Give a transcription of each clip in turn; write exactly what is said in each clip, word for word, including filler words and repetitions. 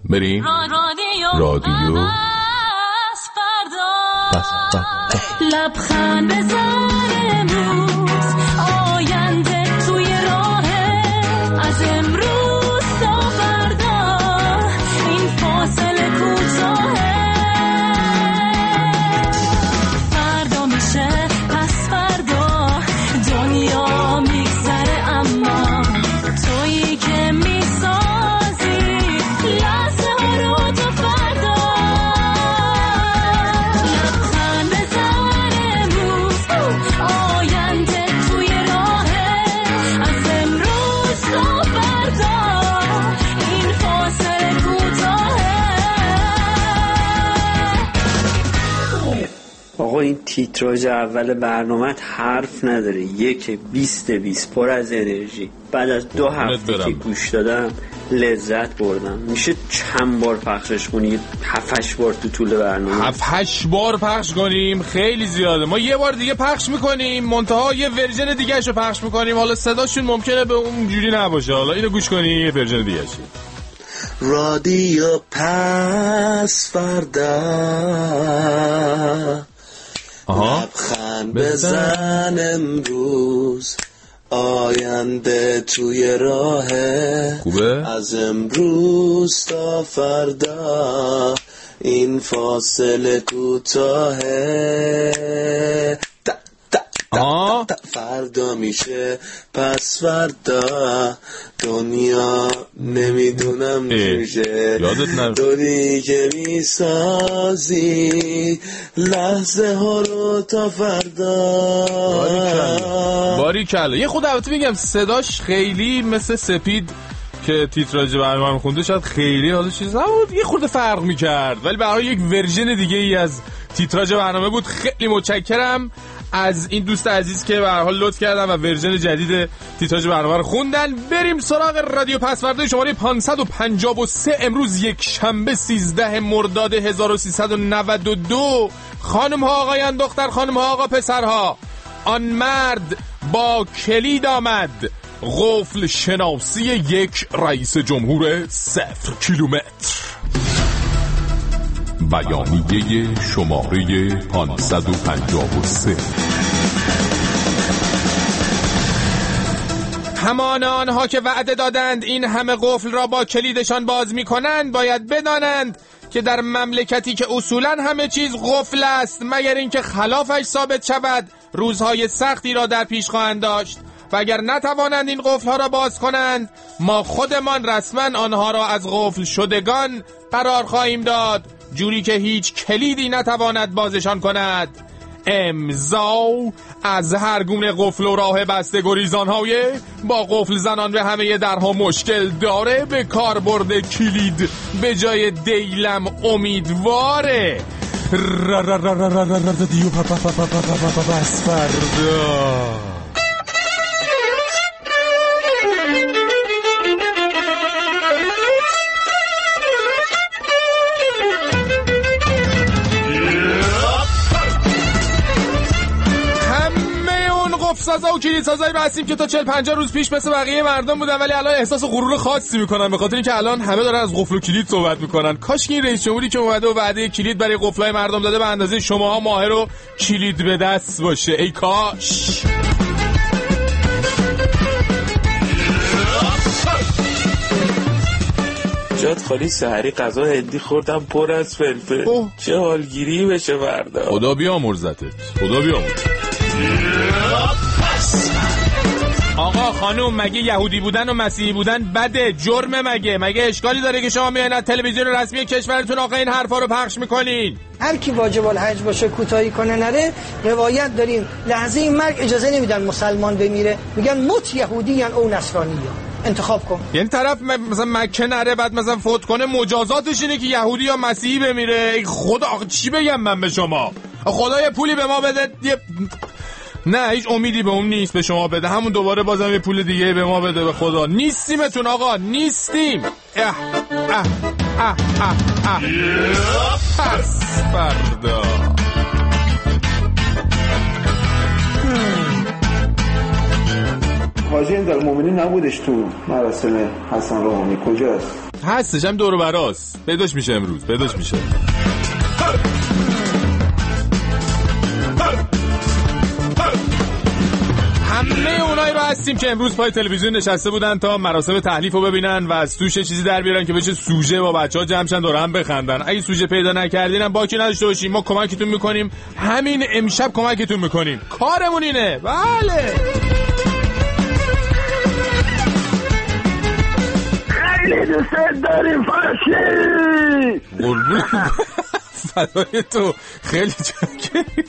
بریم رادیو پس فردا. لبخند بزن امروز، آینده توی راهه، از امروز تا فردا این فاصله کوتاهه. فردا میشه پس فردا، دنیا میگذره اما تویی که میسازی لحظه ها رو تا فردا. لبخند بزن امروز، آینده توی راهه، از امروز تا فردا این فاصله کوتاهه. آقا این تیتراژ اول برنامه حرف نداره، یک بیست بیست پر از انرژی. بعد از دو هفته که گوش دادم لذت بردم. میشه چند بار پخشش کنی؟ هفتش بار تو طول برنامه هفتش بار پخش کنیم؟ خیلی زیاده. ما یه بار دیگه پخش میکنیم، منتها یه ورژن دیگه شو پخش میکنیم. حالا صداشون ممکنه به اون جوری نباشه، حالا اینو گوش کنی یه ورژن دیگه شی. رادیو پس فردا، لبخند بزن امروز، آینده توی راهه، خوبه؟ از امروز تا فردا این فاصله کوتاهه. آه فردا میشه پس فردا، دنیا نمیدونم میشه، دنی که میسازی لحظه ها رو تا فردا. باریکلا. یه خود البته میگم صداش خیلی مثل سپید که تیتراژ برنامه خونده شاید خیلی حالا چیز نبود، یه خورده فرق میکرد، ولی برای یک ورژن دیگه ای از تیتراژ برنامه بود. خیلی متشکرم از این دوست عزیز که به هر حال لطف کردن و ورژن جدید تیتراژ برنامه رو خوندن. بریم سراغ رادیو پس فردا شماره پانصد و پنجاه و سه. امروز یک شنبه سیزده مرداد هزار و سیصد و نود و دو. خانم ها آقایان، دختر خانم ها آقا پسرها، آن مرد با کلید آمد، قفل شناسی یک رئیس جمهور صفر کیلومتر. بیانیه شماره پانصد و پنجاه و سه. همان آنها که وعده دادند این همه قفل را با کلیدشان باز می کنند باید بدانند که در مملکتی که اصولاً همه چیز قفل است، مگر اینکه خلافش ثابت شود، روزهای سختی را در پیش خواهند داشت و اگر نتوانند این قفل ها را باز کنند، ما خودمان رسما آنها را از قفل شدگان قرار خواهیم داد، جوری که هیچ کلیدی نتواند بازشان کند. امضا از هر گونه قفل و راه بسته گریزان‌های با قفل زنان به همه درها مشکل داره، به کار برده کلید به جای دیلم امیدواره. رادیو پس فردا. سازا و کلید سازایی رو هستیم که تا چهل پنجاه روز پیش مثل بقیه مردم بودن، ولی الان احساس غرور خاصی میکنن به خاطر اینکه الان همه دارن از قفل و کلید صحبت میکنن. کاش که این رئیس جمهوری که اومده و وعده کلید برای قفلای مردم داده به اندازه شماها ماهر و کلید به دست باشه. ای کاش. جات خالی سحری غذا هندی خوردم پر از فلفل. چه حالگیری بشه فردا. خدا بیامرزتت، خدا بیامرزتت. آقا خانوم، مگه یهودی بودن و مسیحی بودن بده؟ جرمه مگه؟ مگه اشکالی داره که شما میایین تلویزیون رسمی کشورتون آقا این حرفا رو پخش میکنین؟ هر کی واجب الحج باشه کوتاهی کنه نره. روایت داریم لحظه این مرگ اجازه نمیدن مسلمان بمیره، میگن مت یهودیان او نصرانیان، انتخاب کن. یعنی طرف مثلا مکه نره بعد مثلا فوت کنه مجازاتش اینه که یهودی یا مسیحی بمیره؟ ای خدا، آخه چی بگم من به شما؟ خدا یه پولی به ما بده. یه... نه هیچ امیدی به اون نیست به شما بده، همون دوباره بازم یه پول دیگه به ما بده. به خدا نیستیمتون آقا، نیستیم. اه اه اه اه اه. پس فردا حاجی امیرالمومنین نبودش تو مراسم حسن روحانی، کجاست؟ هستش، هم دور و براست. پیداش میشه امروز، پیداش میشه. همه اونایی رو هستیم که امروز پای تلویزیون نشسته بودن تا مراسم تحلیف رو ببینن و از توش چیزی در بیارن که بشه سوژه با بچه‌ها جمعشن دور هم بخندن. اگه سوژه پیدا نکردینم باکی نداشته باشیم، ما کمکتون میکنیم. همین امشب کمکتون میکنیم، کارمون اینه. بله خیلی دوست داریم فاشی. قربون فدای تو، خیلی چاکری.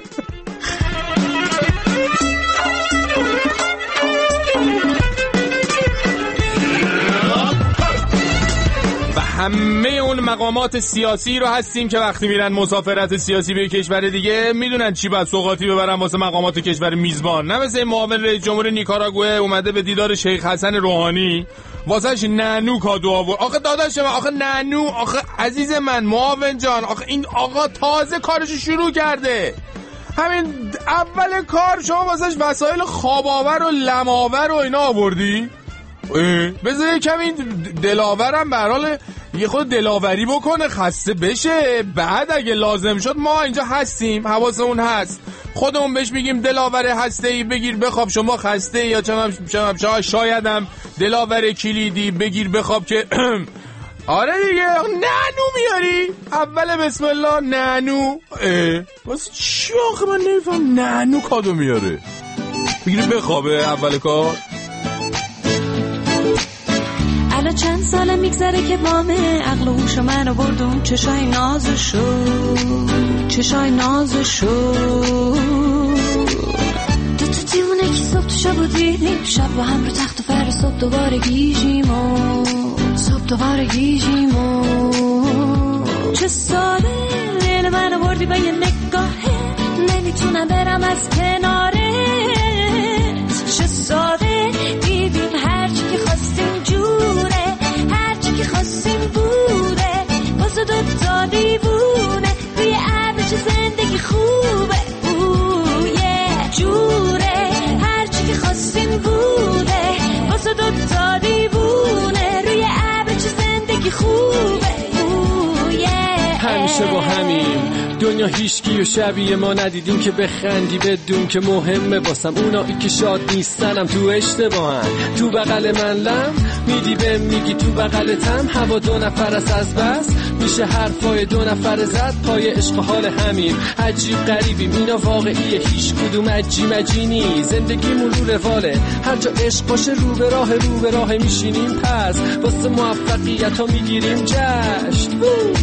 همه اون مقامات سیاسی رو هستیم که وقتی میرن مسافرت سیاسی به کشور دیگه میدونن چی باید سوغاتی ببرن واسه مقامات کشور میزبان. نه مثل معاون رئیس جمهور نیکاراگوئه اومده به دیدار شیخ حسن روحانی واسهش نانو کادو آورد. آخه داداش من، آخه نانو، آخه عزیز من، معاون جان، آخه این آقا تازه کارشو شروع کرده. همین اول کار شما واسهش وسایل خواباور و لماور و اینا آوردی؟ بذار کمی دلاورم به حال یه خود دلاوری بکنه، خسته بشه. بعد اگه لازم شد ما اینجا هستیم، حواسمون هست، خودمون بهش میگیم دلاور هسته‌ای بگیر بخواب شما خسته، یا چم چم شایدم دلاور کلیدی بگیر بخواب که آره دیگه. نانو میاری اول بسم الله نانو. واسه چی آخه من نمیفهم نانو کادو میاره؟ بگیر بخوابه اول کار. الان چند ساله میگذره که وامه عقل و هوش منو بردون چشای نازشو چشای نازشو دو تا دیونه که صبح تو شب و دیدیم شب و هم رو تخت و فر صبح دوباره گیجیم و صبح دوباره گیجیم و چه ساله لیل منو بردی با یه نگاهه نمیتونم برم از کنارت. چه ساده دیدیم هرچی که خواستیم جوره هرچی که خواستیم بوده واسه دوتا دیوونه روی ابر چه زندگی خوبه اوه جوره هرچی که خواستیم بوده واسه دوتا دیوونه روی ابر چه زندگی خوبه اوه همیشه با همین دنیا هیچکی و شبیه ما ندیدیم که بخندی بدون که مهمه واسم اونایی که شاد نیستنم تو اشتباهن. تو بغل من لم میدی بهم میگی تو بغلتم هوا دو نفر است از بس میشه حرفای دو نفر زد پای عشق حال همین عجیب غریبیم اینا واقعیه هیچ کدوم عجی مجینی زندگیمون رو رواله هر جا عشق باشه رو به راه رو به راه میشینیم پس واسه موفقیت ها میگیریم جشن.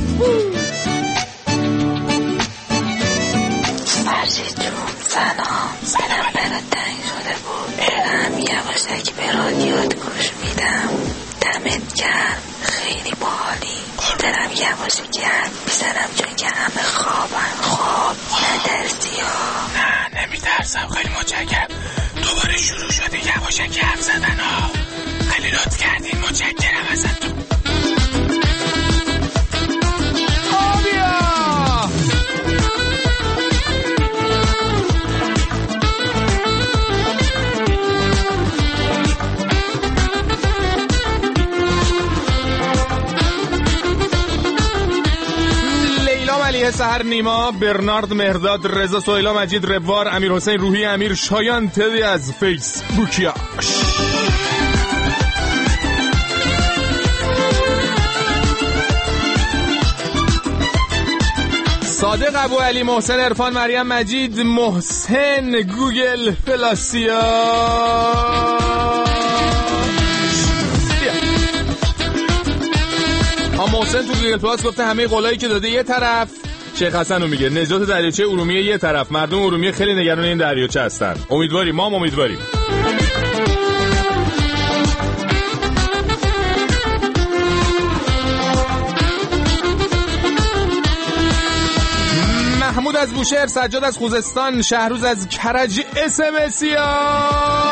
فرشید جون سلام، سلام برات تنگ شده بود برم یواشکی به رادیوت گوش میدم. دمت گرم، خیلی باحالی. دارم یواشکی حرف میزنم چون که همه خوابن. خواب نترسی ها؟ نه نمیترسم، خیلی متشکرم. دوباره شروع شده یواشکی حرف زدن ها، خیلی لطف کردین، متشکرم ازتون. سحر نیما، برنارد مهرداد، رضا سهیلا، مجید ربوار، امیر حسین روحی، امیر شایان تدی از فیسبوکیاش. صادق ابو علی، محسن عرفان، مریم مجید، محسن گوگل فلاسیا. محسن تو گوگل پلاس گفته همه قولایی که داده یه طرف، شیخ حسن رو میگه نجات دریاچه ارومیه یه طرف، مردم ارومیه خیلی نگران این دریاچه هستن. امیدواریم، ما هم امیدواریم. محمود از بوشهر، سجاد از خوزستان، شهروز از کرج اس ام اسی ها.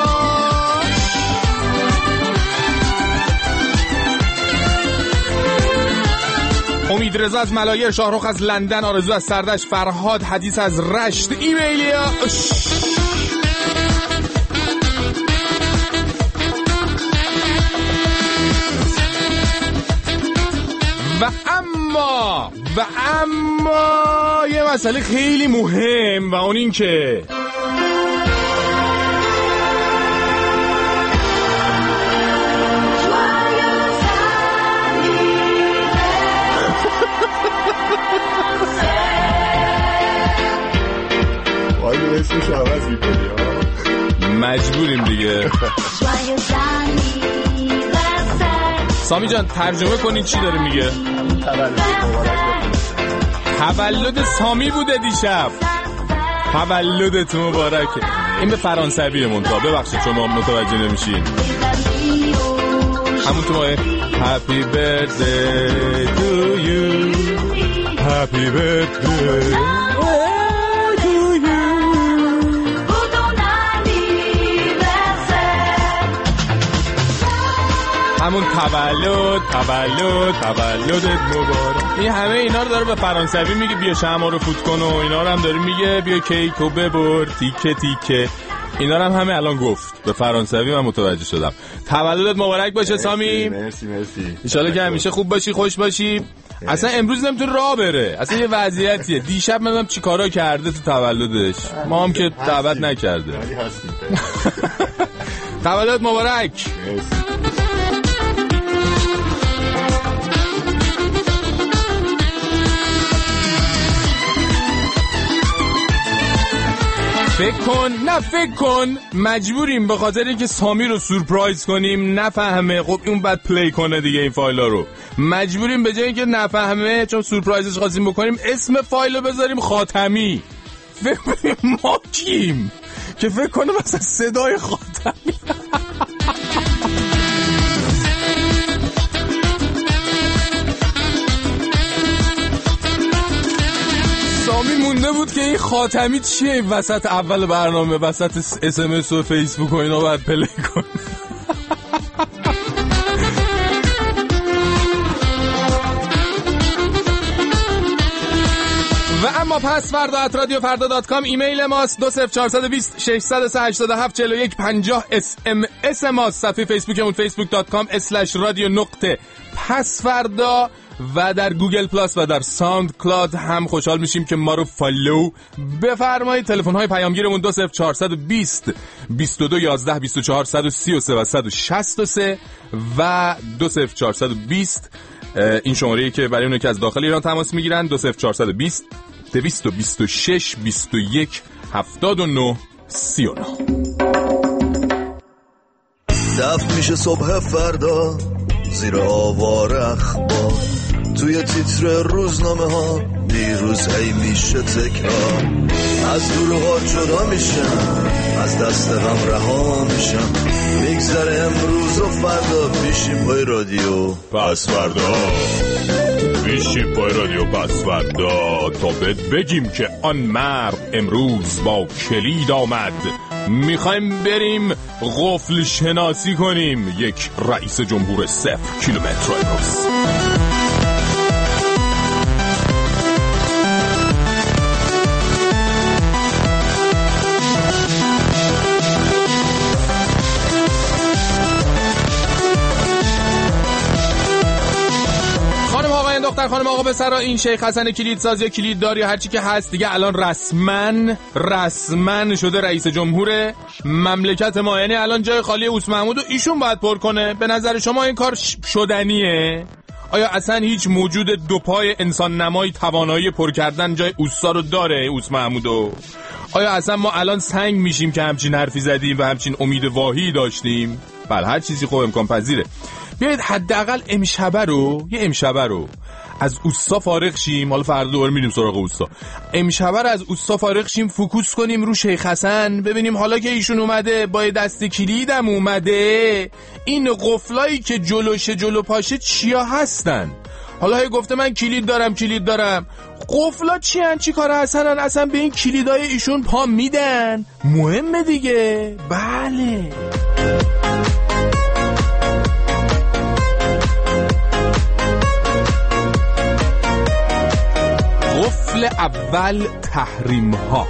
امید رضا از ملایر، شاهرخ از لندن، آرزو از سردشت، فرهاد حدیث از رشت، ایمیلیا. و اما یه مسئله خیلی مهم و اون این که آیا اسمش عوض میکنی مجبوریم دیگه. سامی جان ترجمه کنید چی داره میگه؟ تولد سامی بوده دیشب. تولدت مبارکه. این به فرانسویه منتها، ببخشید شما متوجه نمیشین. همون تو ماه Happy birthday to you Happy birthday همون تولد تولد تولدت مبارک. این همه اینا رو داره به فرانسوی میگه بیا شمع رو فوت کن و اینا رو هم داره میگه بیا کیکو ببر تیکه تیکه. اینا رو هم همه الان گفت به فرانسوی، من متوجه شدم. تولدت مبارک باشه مرسی، سامی. مرسی مرسی. ان شاءالله که همیشه خوب باشی، خوش باشی. اصلا امروز نمیتونه راه بره، اصلا یه وضعیتیه. دیشب منم چی کارا کرده تو تولدش، ما هم که دعوت نکرده. تولد مبارک. مرسی. فکر کن نه فکر کن مجبوریم به خاطر اینکه سامی رو سورپرایز کنیم نفهمه. خب اون بعد پلی کنه دیگه این فایلا رو. مجبوریم به جای اینکه نفهمه چون سورپرایزش خواستیم بکنیم اسم فایل رو بذاریم خاتمی. فکر کنیم ما کیم که فکر کنه مثلا صدای خاتمی. سامی مونده بود که این خاتمی چیه وسط اول برنامه، وسط اس ام اس و فیسبوک و اینا باید پلی کن. و اما پس فردا ات رادیو فردا دات کام ایمیل ماست. دو صفر چهار دو صفر شش صفر سه هشت هفت چهار یک پنجاه اس ام اس ماست. صفحه فیسبوکمون فیسبوک دات کام اسلش رادیو نقطه پس فردا و در گوگل پلاس و در ساوند کلاد هم خوشحال میشیم که ما رو فالو بفرمایید. تلفن های پیامگیرمون دو صفر چهار دو صفر بیست و دو یازده بیست و چهار صد و سی و سه و صد و شصت و سه و دو صفر چهار دو صفر این شماره‌ای که برای اونایی که از داخل ایران تماس میگیرن دو صفر چهار دو صفر دویست و بیست و شش بیست و یک هفتاد و نه سی و نه. دفت میشه صبح فردا زیر آوار اخبار توی تیتر روزنامه ها دیروز هی میشه تکرار. از دروغا جدا میشم از دست غم رها میشم میگذره امروز و فردا پیشیم پای رادیو پس فردا پیشیم پای رادیو پس فردا تا بهت بگیم که آن مرد امروز با کلید آمد. میخوایم بریم قفل شناسی کنیم یک رئیس جمهور صفر کیلومتر امروز. دختر خانم آقا پسرا، این شیخ حسن کلیدساز یا کلیددار یا هرچی که هست دیگه الان رسما رسما شده رئیس جمهور مملکت ما. یعنی الان جای خالی اوس محمود و ایشون باید پر کنه. به نظر شما این کار شدنیه؟ آیا اصلا هیچ موجود دو پای انسان نمایی توانایی پر کردن جای اوسا رو داره اوس محمودو؟ آیا اصلا ما الان سنگ میشیم که همچین حرفی زدیم و همچین امید واهی داشتیم؟ بله هر چیزی خوب امکان پذیره. بیایید حداقل امشبه رو یه امشبه رو از اوستا فارغ شیم. حالا فردا دوباره میریم سراغ اوستا. امشبه رو از اوستا فارغ شیم، فوکوس کنیم رو شیخ حسن، ببینیم حالا که ایشون اومده با دست کلیدم اومده این قفلایی که جلوشه جلو پاشه چیا هستن. حالا هی گفته من کلید دارم کلید دارم قفلا چی هن چی کار هستن؟ اصلا به این کلیدای ایشون پا میدن؟ مهمه دیگه. بله قفل اول تحریم ها.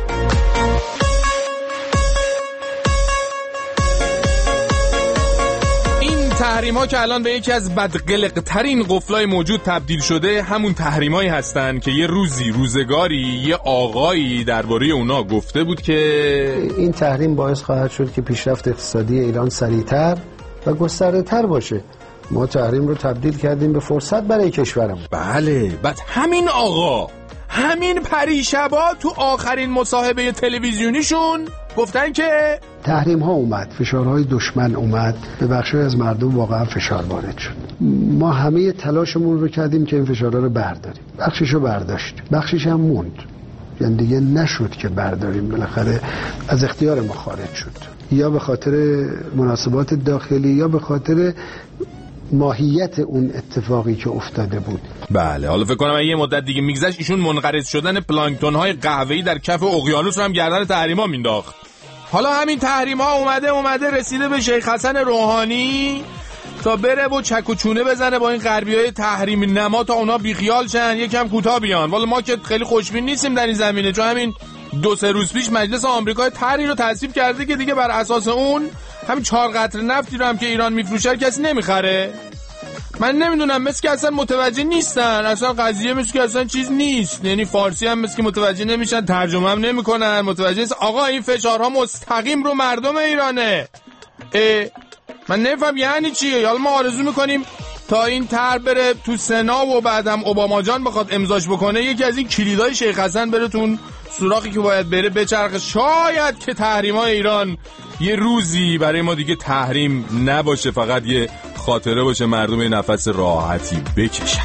این تحریم ها که الان به یکی از بدقلق ترین قفلای موجود تبدیل شده همون تحریمایی هستن که یه روزی روزگاری یه آقایی درباره اونا گفته بود که این تحریم باعث خواهد شد که پیشرفت اقتصادی ایران سریعتر و گسترده‌تر باشه. ما تحریم رو تبدیل کردیم به فرصت برای کشورمون. بله، بعد همین آقا همین پریشبا تو آخرین مصاحبه تلویزیونیشون گفتن که تحریم ها اومد، فشارهای دشمن اومد، به بخشی از مردم واقعا فشار وارد شد. ما همه تلاشمون رو کردیم که این فشارها رو برداریم. بخشش رو برداشت، بخشش هم موند. یعنی دیگه نشد که برداریم، بالاخره از اختیار ما خارج شد. یا به خاطر مناسبات داخلی یا به خاطر ماهیت اون اتفاقی که افتاده بود. بله، حالا فکر کنم یه مدت دیگه میگذشت ایشون منقرض شدن پلانکتون های قهوه‌ای در کف اقیانوس رو هم گردن تحریما مینداخت. حالا همین تحریما اومده اومده رسیده به شیخ حسن روحانی تا بره و چک و چونه بزنه با این غربیای تحریم نما تا اونا بیخیال شن، یکم کوتاه بیان. والا ما که خیلی خوشبین نیستیم در این زمینه، چون همین دو سه روز پیش مجلس آمریکا طرحی رو تصویب کرده که دیگه بر اساس اون همین چهار قطره نفتی رو هم که ایران میفروشه کسی نمیخره. من نمیدونم، مثل که اصلا متوجه نیستن، اصلا قضیه مثل که اصلا چیز نیست. یعنی فارسی هم مثل که متوجه نمیشن، ترجمه هم نمیکنن، متوجه نیست. آقا این فشارها مستقیم رو مردم ایرانه. من نمیفهم یعنی چیه. حالا ما آرزو میکنیم تا این طرح بره تو سنا و بعدم اوباما جان بخواد امضاش بکنه، یکی از این کلیدای شیخ حسن بره تو اون سوراخی که باید بره بچرخه. شاید که تحریم‌های ایران یه روزی برای ما دیگه تحریم نباشه، فقط یه خاطره باشه، مردم یه نفس راحتی بکشن.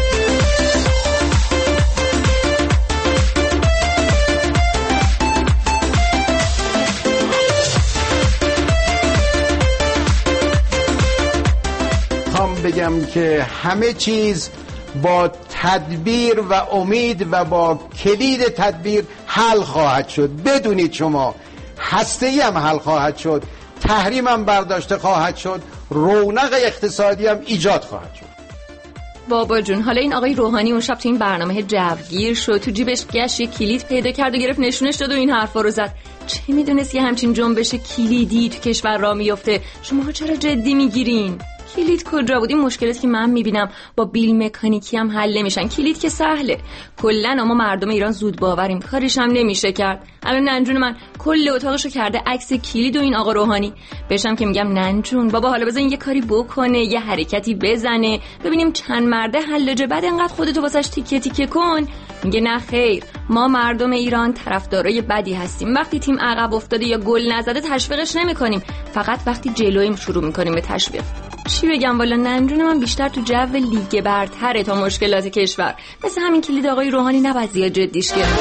بگم که همه چیز با تدبیر و امید و با کلید تدبیر حل خواهد شد. بدونید شما هسته‌ای هم حل خواهد شد، تحریم هم برداشته خواهد شد، رونق اقتصادی هم ایجاد خواهد شد. بابا جون، حالا این آقای روحانی اون شب تو این برنامه جوگیر شد، تو جیبش گشت یه کلید پیدا کرد و گرفت نشونش داد و این حرفا رو زد. چه میدونست یه همچین جنبش کلیدی تو کشور را میفته؟ شما چرا جدی میگیرین؟ کلید کجا بود؟ این مشکلاتی که من میبینم با بیل مکانیکی هم حل نمیشن. کلید که سهله، کلا اما مردم ایران زود باوریم، کاریش هم نمیشه کرد. الان ننجون من کل اتاقشو کرده عکس کلید و این آقا روحانی. بهشم که میگم ننجون بابا حالا بزن یه کاری بکنه، یه حرکتی بزنه، ببینیم چند مرده حلاجه، بعد انقدر خودتو واسش تیکه تیکه کن. میگه نه خیر، ما مردم ایران طرفدارای بدی هستیم. وقتی تیم عقب افتاده یا گل نزده تشویقش نمیکنیم، فقط وقتی جلویم شروع میکنیم به تشویق. چی بگم والا ننجون من بیشتر تو جو لیگ برتره تا مشکلات کشور. مثل همین کلید آقای روحانی نباید زیاد جدیش گرفت.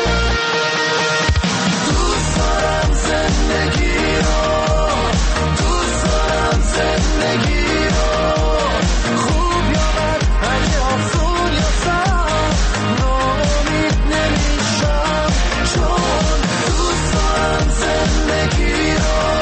دوست دارم زندگی رو، دوست دارم زندگی رو، خوب یا بد، اگه آسون یا سخت، ناامید نمیشم، چون دوست دارم زندگی رو.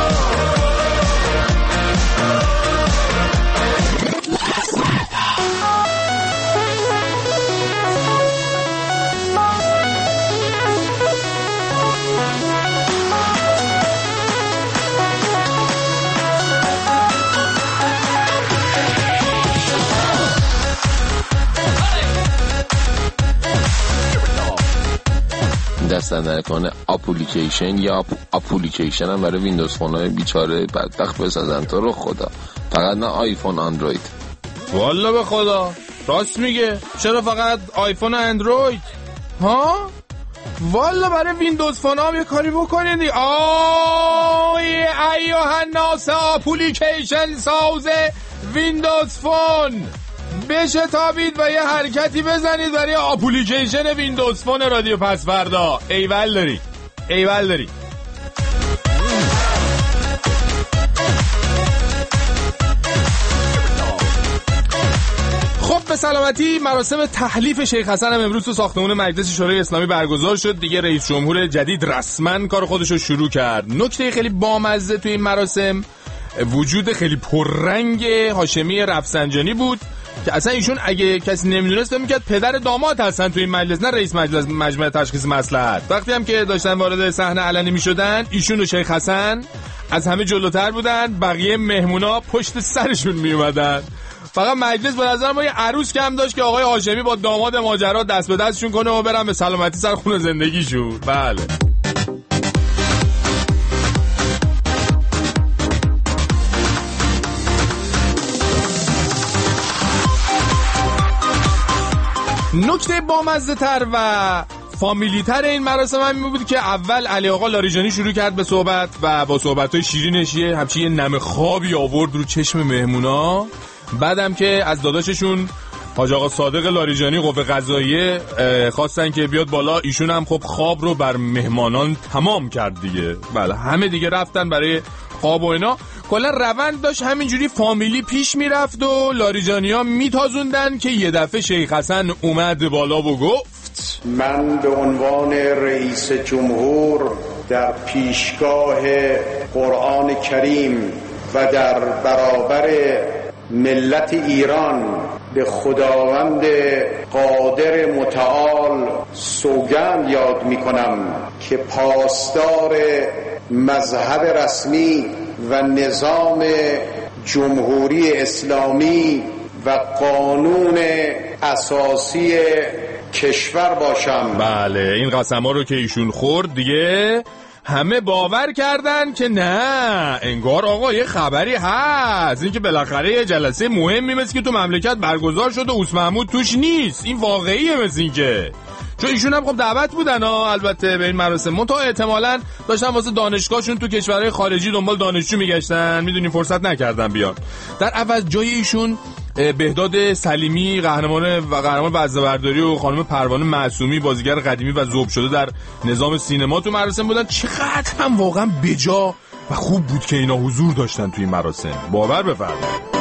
دستن نکنه اپلیکیشن یا اپلیکیشن هم برای ویندوز فون های بیچاره بدبخت بسازن. تو رو خدا، فقط نه آیفون اندروید. والا به خدا راست میگه، چرا فقط آیفون و اندروید؟ ها والا برای ویندوز فون هم یه کاری بکنید دی. آی ایوه الناس، اپلیکیشن ساز ویندوز فون بشه تابید و یه حرکتی بزنید برای اپلیکیشن ویندوز فون رادیو پسوردا. ایول داری، ایول داری. خب به سلامتی. مراسم تحلیف شیخ حسن هم امروز تو ساختمان مجلس شورای اسلامی برگزار شد. دیگه رئیس جمهور جدید رسما کار خودش رو شروع کرد. نکته خیلی بامزه تو این مراسم وجود خیلی پررنگ هاشمی رفسنجانی بود که اصلا ایشون اگه کسی نمیدونست میگه پدر داماد هستن تو این مجلس، نه رئیس مجلس مجمع تشخیص مصلحت. وقتی هم که داشتن وارد صحنه علنی میشدن ایشون و شیخ حسن از همه جلوتر بودن، بقیه مهمونا پشت سرشون میومدن. فقط مجلس به نظر ما یه عروس کم داشت که آقای هاشمی با داماد ماجرا دست به دستشون کنه و برن به سلامتی سر خونه زندگیشون. بله. نکته بامزه تر و فامیلی تر این مراسم هم بود که اول علی آقا لاریجانی شروع کرد به صحبت و با صحبت‌های شیرینش یه همچین یه نم خوابی آورد رو چشم مهمونا. بعدم که از داداششون حاج آقا صادق لاریجانی قوه قضاییه خواستن که بیاد بالا، ایشون هم خب خواب رو بر مهمانان تمام کرد دیگه. بله همه دیگه رفتن برای خواب و اینا. کلا روند داشت همینجوری فامیلی پیش میرفت و لاریجانی ها میتازوندن که یه دفعه شیخ حسن اومد بالا و گفت من به عنوان رئیس جمهور در پیشگاه قرآن کریم و در برابر ملت ایران به خداوند قادر متعال سوگند یاد می کنم که پاسدار مذهب رسمی و نظام جمهوری اسلامی و قانون اساسی کشور باشم. بله این قسم ها رو که ایشون خورد دیگه همه باور کردن که نه انگار آقا یه خبری هست، این که بالاخره یه جلسه مهمی مثل که تو مملکت برگزار شده و اوس محمود توش نیست، این واقعیه مثل این که چون ایشون هم خب دعوت بودن ها البته به این مراسم، منتها احتمالاً داشتن واسه دانشگاهشون تو کشورهای خارجی دنبال دانشجو میگشتن، میدونین فرصت نکردن بیان. در عوض جای ایشون بهداد سلیمی قهرمان و قهرمان وزنه‌برداری و خانم پروانه معصومی بازیگر قدیمی و ذوب شده در نظام سینما تو مراسم بودن. چقدر هم واقعا بجا و خوب بود که اینا حضور داشتن توی این مراسم، باور بفرمایید.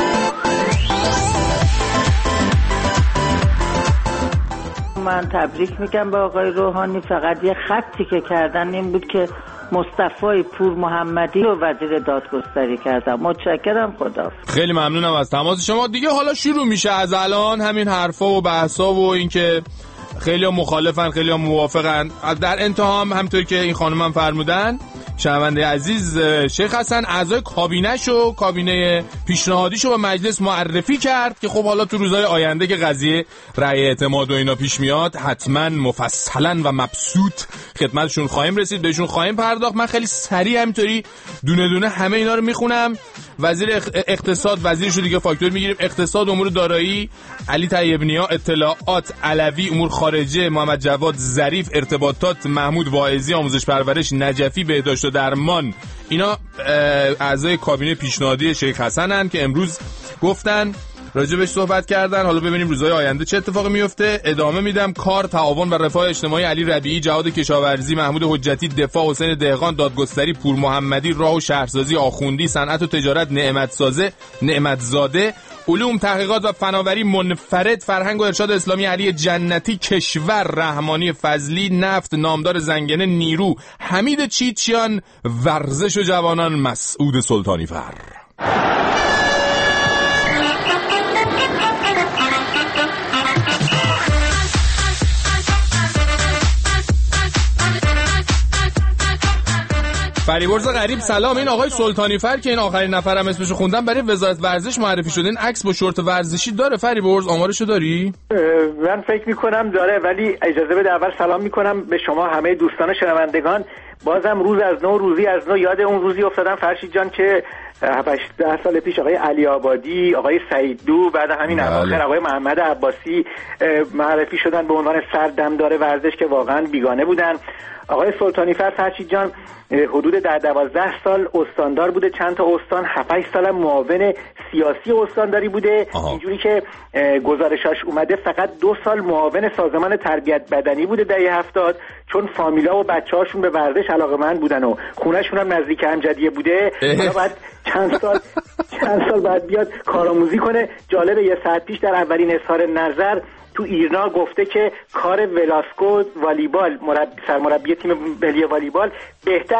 من تبریک میگم به آقای روحانی، فقط یه خطی که کردن این بود که مصطفی پور محمدی رو وزیر دادگستری کردم. متشکرم، خدا. خیلی ممنونم از تماس شما. دیگه حالا شروع میشه از الان همین حرفا و بحثا و اینکه خیلی ها مخالفن خیلی ها موافقن. در انتها هم همطور که این خانم هم فرمودن شنونده عزیز، شیخ حسن اعضای کابینه‌شو کابینه پیشنهادیشو به مجلس معرفی کرد که خب حالا تو روزهای آینده که قضیه رأی اعتماد و اینا پیش میاد حتما مفصلا و مبسوط خدمتشون خواهیم رسید، بهشون خواهیم پرداخت. من خیلی سریع همینطوری دونه دونه همه اینا رو میخونم. وزیر اقتصاد وزیرشو دیگه فاکتور میگیریم. اقتصاد امور دارایی علی طیب نیا، اطلاعات علوی، امور خارجه محمد جواد ظریف، ارتباطات محمود واعظی، آموزش پرورش نجفی، بهداشت و درمان. اینا اعضای کابینه پیشنهادی شیخ حسنن که امروز گفتن راجبش صحبت کردن. حالا ببینیم روزهای آینده چه اتفاقی میفته. ادامه میدم. کار، تعاون و رفاه اجتماعی علی ربیعی، جهاد کشاورزی محمود حجتی، دفاع حسین دهقان، دادگستری پور محمدی، راه و شهرسازی آخوندی، صنعت و تجارت نعمت سازه نعمت زاده، علوم تحقیقات و فناوری منفرد، فرهنگ و ارشاد اسلامی علی جنتی، کشور رحمانی فضلی، نفت نامدار زنگنه نیرو حمید چیچیان، ورزش و جوانان مسعود سلطانی فر. فریبرز غریب سلام. این آقای سلطانی فر که این آخرین نفرم اسمشو خوندم برای وزارت ورزش معرفی شده، این عکس با شورت ورزشی داره فریبرز؟ آمارشو داری؟ من فکر میکنم داره، ولی اجازه بده اول سلام میکنم به شما همه دوستان شنوندگان. بازم روز از نو روزی از نو یاد اون روزی افتادم فرشید جان که هشت سال پیش آقای علی آبادی، آقای سعیددو، بعد همین اواخر آقای محمد عباسی معرفی شدن به عنوان سردمدار ورزش که واقعا بیگانه بودن. آقای سلطانی فر فرشید جان حدود در دوازده سال استاندار بوده، چند تا استان، هفت سال معاون سیاسی استانداری بوده. آها. اینجوری که گزارشاش اومده فقط دو سال معاون سازمان تربیت بدنی بوده دهه هفتاد، چون فامیلا و بچه‌هاشون به ورزش علاقه‌مند بودن و خونه‌شون هم نزدیک امجدیه بوده. حالا بعد چند سال چند سال بعد بیاد کارآموزی کنه. جالب یه ساعت پیش در اولین اظهار نظر تو ایرنا گفته که کار ولاسکو والیبال مربی سرمربی تیم ملی والیبال بهتر از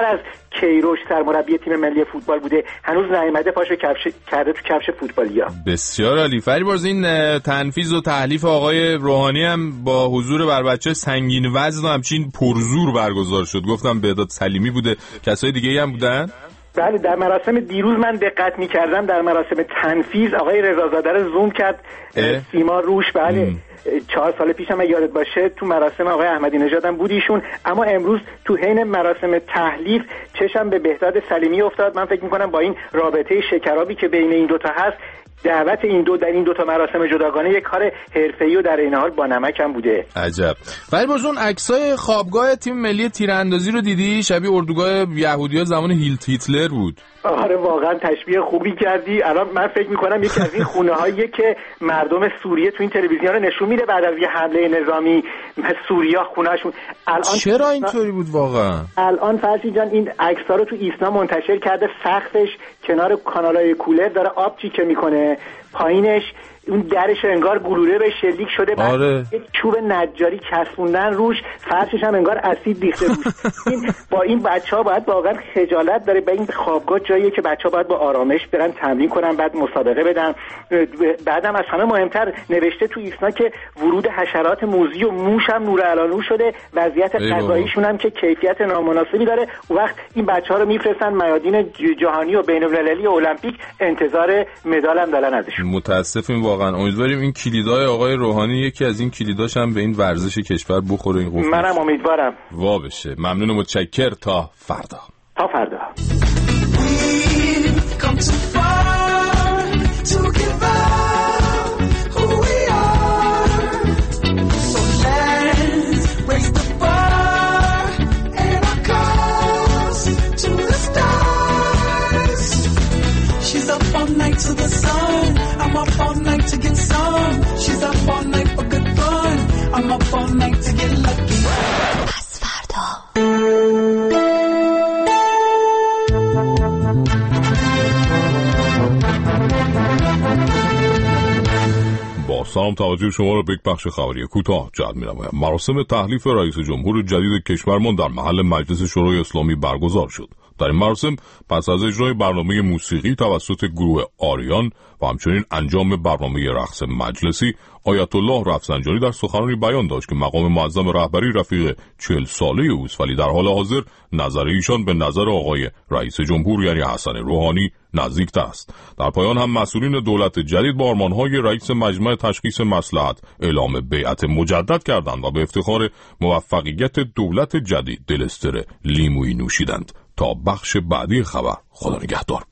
کیروش سرمربی تیم ملی فوتبال بوده، هنوز نیامده پاشو کفش کرده تو کفش فوتبالیا. بسیار عالی. فریبرز این تنفیذ و تحلیف آقای روحانی هم با حضور بر بچه سنگین وزن و همچین پرزور برگزار شد. گفتم بهداد سلیمی بوده، کسای دیگه هم بودن؟ بله، در مراسم دیروز من دقت می‌کردم، در مراسم تنفیذ آقای رضازاده رو زوم کرد سیما روش. بله ام. چهار سال پیش هم یادت باشه تو مراسم آقای احمدی نژاد هم بود ایشون، اما امروز تو حین مراسم تحلیف چشم به بهداد سلیمی افتاد. من فکر می‌کنم با این رابطه شکرابی که بین این دوتا هست، دعوت این دو در این دو تا مراسم جداگانه یک کار حرفه‌ای و در این حال با نمک هم بوده. عجب. ولی باز اون عکسای خوابگاه تیم ملی تیراندازی رو دیدی؟ شبیه اردوگاه یهودی‌ها زمان هیلت هیتلر بود. آره واقعا تشبیه خوبی کردی. الان من فکر می‌کنم یکی از این خونه‌هاییه که مردم سوریه تو این تلویزیون رو نشون میده بعد از یه حمله نظامی سوریه خونه‌شون. الان چرا اینطوری بود واقعا؟ الان فرشید جان این عکس‌ها رو تو ایسنا منتشر کرده، سقفش کنار کانالای کولر داره آب چیکه میکنه، پایینش اون درش انگار گلوله به شلیک شده، بعد آره. یک چوب نجاری چسبوندن روش، فرشش هم انگار اسید ریخته روش. این با این بچه‌ها باید واقعا خجالت داره. به این خوابگاه جاییه که بچه‌ها باید با آرامش برن تمرین کنن، بعد مسابقه بدن. بعدم از همه مهمتر نوشته تو ایسنا که ورود حشرات موذی و موش هم نورالعلو شده، وضعیت غذاییشون هم که کیفیت نامناسبی داره. اون وقت این بچه‌ها رو میفرستن میادین جهانی و بین‌المللی و المپیک، انتظار مدال هم دارن ازشون. متاسفیم واقعا. امیدواریم این کلیدای آقای روحانی یکی از این کلیداش هم به این ورزش کشور بخوره. این قفل منم امیدوارم وا بشه. ممنون و متشکر. تا فردا. تا فردا. To the sun, I'm up all night to get some. She's up all night for good fun. I'm up all night to get lucky. پس فردا. با سلام توجه شما را به یک بخش خبری کوتاه جلب می‌نمایم. مراسم تحلیف رئیس جمهور جدید کشورمان در محل مجلس شورای اسلامی برگزار شد. در این مراسم پس از اجرای برنامه موسیقی توسط گروه آریان و همچنین انجام برنامه رقص مجلسی، آیت الله رفسنجانی در سخنرانی بیان داشت که مقام معظم رهبری رفیق چهل ساله اوست، ولی در حال حاضر نظر ایشان به نظر آقای رئیس جمهور یعنی حسن روحانی نزدیکتر است. در پایان هم مسئولین دولت جدید با آرمان‌های رئیس مجمع تشخیص مصلحت اعلام بیعت مجدد کردند و به افتخار موفقیت دولت جدید دلستر لیمویی نوشیدند. تا بخش بعدی خبر، خدا نگهدار.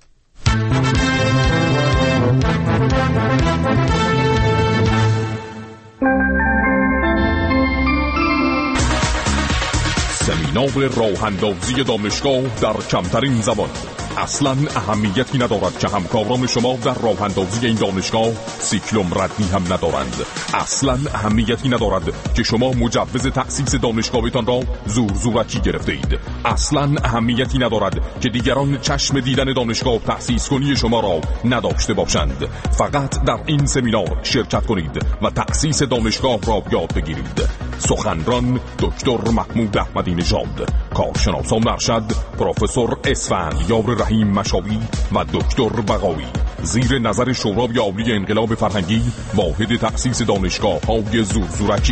سمینار راه اندازی دانشگاه در کمترین زمان. اصلا اهمیتی ندارد که همکاران شما در راه اندازی این دانشگاه سیکلوم ردی هم ندارند. اصلا اهمیتی ندارد که شما مجوز تأسیس دانشگاهتان را زور زورکی گرفته اید. اصلا اهمیتی ندارد که دیگران چشم دیدن دانشگاه تأسیس کنی شما را نداشته باشند. فقط در این سمینار شرکت کنید و تأسیس دانشگاه را یاد بگیرید. سخنران دکتر محمود احمدی نژاد، کارشناسان ارشد پروفسور اسفندیار رحیم مشاوی و دکتر بقایی، زیر نظر شورای عالی انقلاب فرهنگی واحد تأسیس دانشگاه‌های زورزورکی.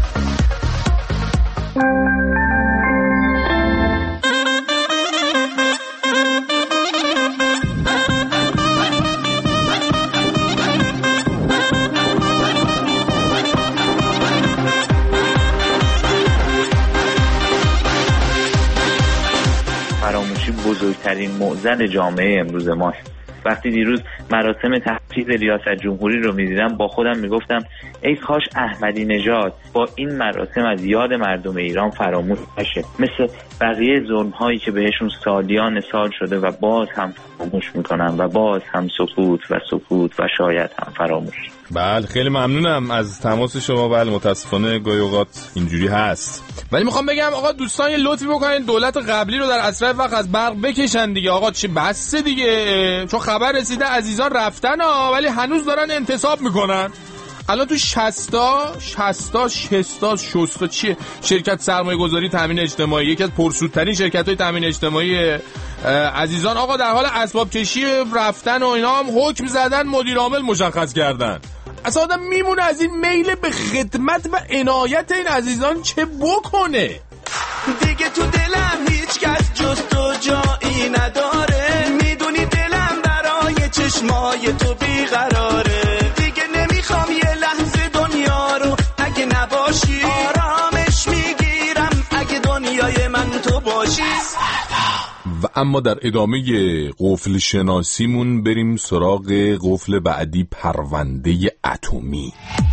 بزرگترین معضل جامعه امروز ماست. وقتی دیروز مراسم تحفیظ ریاست جمهوری رو می‌دیدم با خودم میگفتم ای کاش احمدی نژاد با این مراسم از یاد مردم ایران فراموش نشه، مثل بقیه ظلم‌هایی که بهشون سالیان سال شده و باز هم فراموش میکنن و باز هم سکوت و سکوت و شاید هم فراموش. بله خیلی ممنونم از تماس شما. بله متاسفانه گاهی اوقات اینجوری هست، ولی میخوام بگم آقا دوستان یه لطفی بکنین دولت قبلی رو در اسرع وقت از برق بکشن دیگه. آقا چه بس دیگه، چون خبر رسیده عزیزان رفتن ها ولی هنوز دارن انتصاب میکنن. الان تو شصتا شصتا شصتا شصتا چیه شرکت سرمایه گذاری تامین اجتماعی، یکی از پرسودترین شرکت های تامین اجتماعی عزیزان آقا در حال اسباب کشی رفتن و اینا هم حکم زدن، مدیر عامل مشخص کردن. اصلا آدم میمونه از این میل به خدمت و عنایت این عزیزان چه بکنه. دیگه تو دلم هیچ کس جز تو جایی نداره، میدونی دلم برای چشمای تو بیقراره، دیگه نمیخوام یه لحظه دنیا رو اگه نباشی، آرامش میگیرم اگه دنیای من تو باشی. و اما در ادامه قفل شناسیمون بریم سراغ قفل بعدی، پرونده اتمی.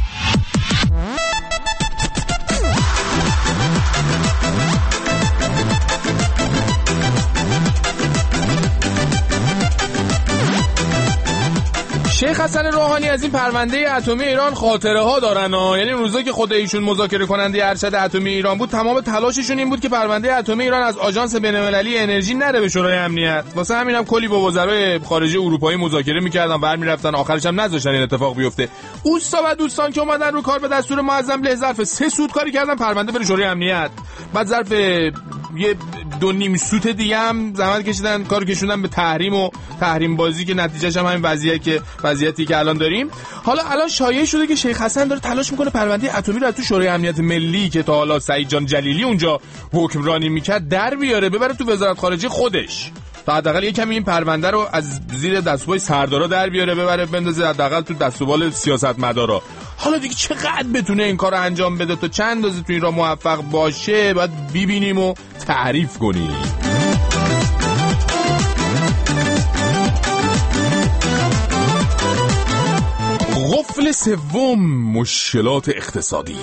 شیخ حسن روحانی از این پرونده اتمی ایران خاطره ها دارن ها. یعنی روزایی که خود ایشون مذاکره کننده ارشد اتمی ایران بود، تمام تلاششون این بود که پرونده اتمی ایران از آژانس بین‌المللی انرژی نره به شورای امنیت. واسه همینم هم کلی با وزرای خارجه اروپایی مذاکره می‌کردن، برمی‌رفتن، آخرش هم نذاشتن این اتفاق بیفته. اوستا و دوستان که اومدن رو کار به دستور معظم له ظرف سه سوت کاری کردن پرونده بره شورای امنیت. بعد ظرف یه دو نیم سوت دیگه هم زحمت کشیدن، کارو کشوندن به تحریم و تحریم بازی که نتیجهش هم همین وضعیتی که وضعیتی که الان داریم. حالا الان شایعه شده که شیخ حسن داره تلاش میکنه پرونده اتمی رو تو شورای امنیت ملی که تا حالا سعید جان جلیلی اونجا حکمرانی میکرد در بیاره، ببره تو وزارت خارجه خودش، تا حداقل یه کمی این پرونده رو از زیر دستوبال سردارا در بیاره، ببره بندازه حداقل تو دستوبال سیاستمدارا. حالا دیگه چقدر بتونه این کارو انجام بده تا چند اندازه تو این راه موفق باشه باید ببینیم و تعریف کنیم. قفل سوم، مشکلات اقتصادی.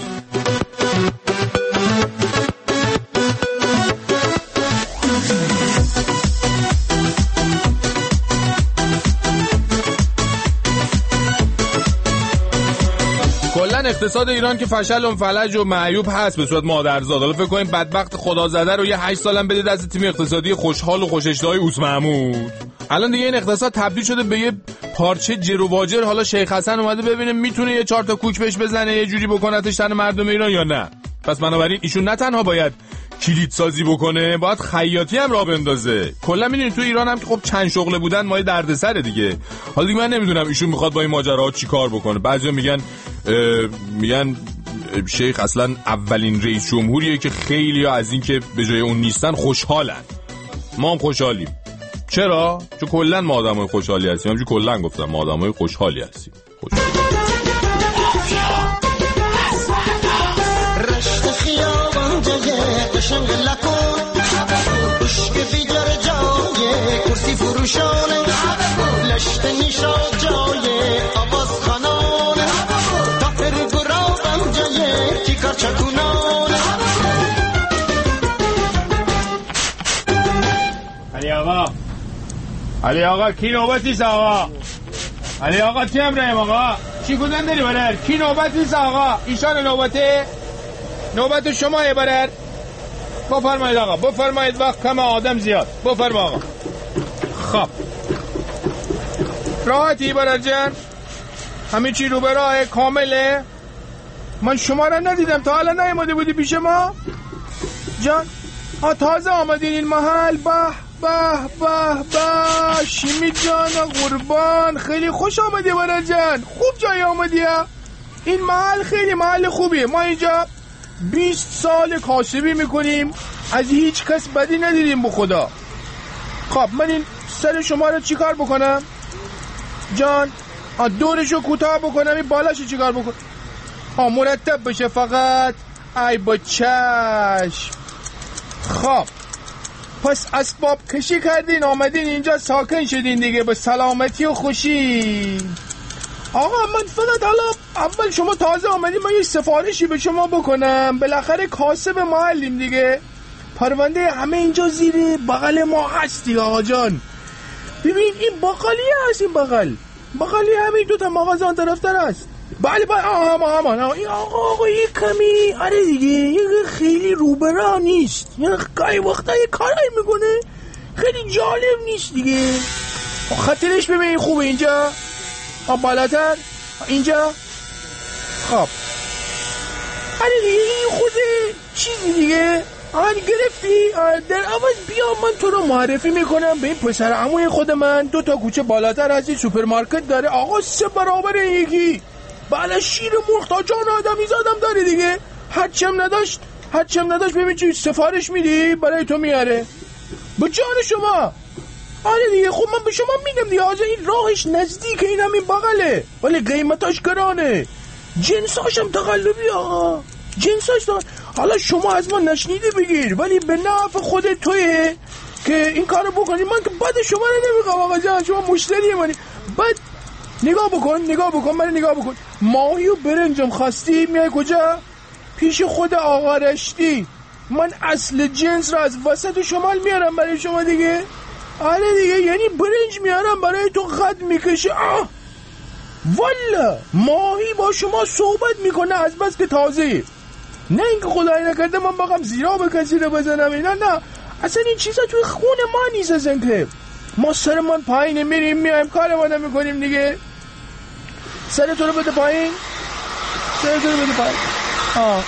اقتصاد ایران که فشل و فلج و معیوب هست به صورت مادرزاد. حالا فکر کنیم بدبخت خدا زده رو یه هشت سالم بده دست تیم اقتصادی خوشحال و خوش اشتهای اوس محمود. الان دیگه این اقتصاد تبدیل شده به یه پارچه جر و واجر. حالا شیخ حسن اومده ببینه میتونه یه چهار تا کوک بهش بزنه یه جوری بکنتش تن مردم ایران یا نه. پس بنابراین ایشون نه تنها باید کلید سازی بکنه، باید خیاطی هم راه بندازه. کلا میدونید تو ایران هم که خب چند شغله بودن مایه دردسره دیگه. حالا دیگه من نمیدونم ایشون میخواد با این ماجراها چیکار بکنه. بعضیا میگن میگن شیخ اصلا اولین رئیس جمهوریه که خیلی ها از این که به جای اون نیستن خوشحالن. ما هم خوشحالیم. چرا؟ چون کلا ما آدمای خوشحالی هستیم. همونجوری کلا گفتم ما آدمای خوشحالی هستیم. خوشحالی. رشت خیابان جای قشنگ لکن عشق بیجار جای کرسی فروشانه لشت نیشا جای آواز خانانه تافر گرابان جای کیکار چکونانه. علی آقا علی آقا کی نوبتیست آقا؟ علی آقا چی امرهیم آقا؟ چی کدن داری برر؟ کی نوبتیست آقا؟ ایشان نوبته؟ نوبت شما یه برر؟ بفرمایید آقا بفرمایید، وقت کم آدم زیاد. بفرما آقا. خب راحتی برر جان؟ همه چی رو به راه کامله؟ من شما را ندیدم تا حالا نیامده بودی پیش ما؟ جان ها تازه آمدین این محل؟ به به به به شیمی جان قربان، خیلی خوش آمدی برر جان، خوب جای آمدی ها. این محل خیلی محل خوبیه. ما اینجا بیست سال کاسبی میکنیم، از هیچ کس بدی ندیدیم به خدا. خب من این سر شما رو چی کار بکنم جان؟ دورشو کوتاه بکنم، این بالاشو چی کار بکنم؟ ها مرتب بشه فقط. ای با چشم. خب پس اسباب کشی کردین آمدین اینجا ساکن شدین دیگه به سلامتی و خوشی. آقا من فقط حالا اول شما تازه آمدین من یه سفارشی به شما بکنم. بالاخره کاسب محلیم دیگه. پرونده همه اینجا زیر بغل ما هستی آقا جان. ببین این بغلیه هست، این بغل بغلی همین دوتا مغازه آن طرفتر هست. بله بله آها آها این آقا آقا یه کمی آره دیگه یه خیلی روبرا نیست، یه گاهی وقتا یه کارایی میکنه خیلی جالب نیست دیگه. خاطرش ببین خوبه اینجا ها بالاتر اینجا خب آره دیگه این خود چیزی دیگه آن گرفتی. در اول بیا من تو رو معرفی میکنم به این پسر عموی خود من. دو تا کوچه بالاتر از این سوپرمارکت داره آقا، سه برابر این یکی. بله شیر مرغ تا جان آدمی زادم داره دیگه. هرچی هم نداشت هرچی هم نداشت ببین چی سفارش میدی برای تو میاره با جان شما. آره دیگه خب من به شما میگم دیگه آجا این راهش نزدیک این همین بغله ولی قیمتاش گرانه. جنساش هم تقلبی آقا، جنساش تقلبی. حالا شما از من نشنیده بگیر ولی به نفع خود تویه که این کارو بکنی. من که بد شما رو نمیخوام آقا جان، شما مشتری منی. بعد نگاه بکن نگاه بکن من نگاه بکن. ماهی و برنجم خواستی میای کجا؟ پیش خود آقا رشتی. من اصل جنس رو از وسط شمال میارم برای شما دیگه. آره دیگه یعنی برنج میارم برای تو خط میکشه. آه والا ماهی با شما صحبت میکنه از بس که تازه. نه اینکه خدای نکرده من بگم زیرا به کسی رو بزنم اینا، نه اصلا این چیزا توی خون ما نیست اصلا که ما سر من پایین میریم میایم کار ما نمیکنیم دیگه. سر تو رو بده پایین، سر تو رو بده پایین. آه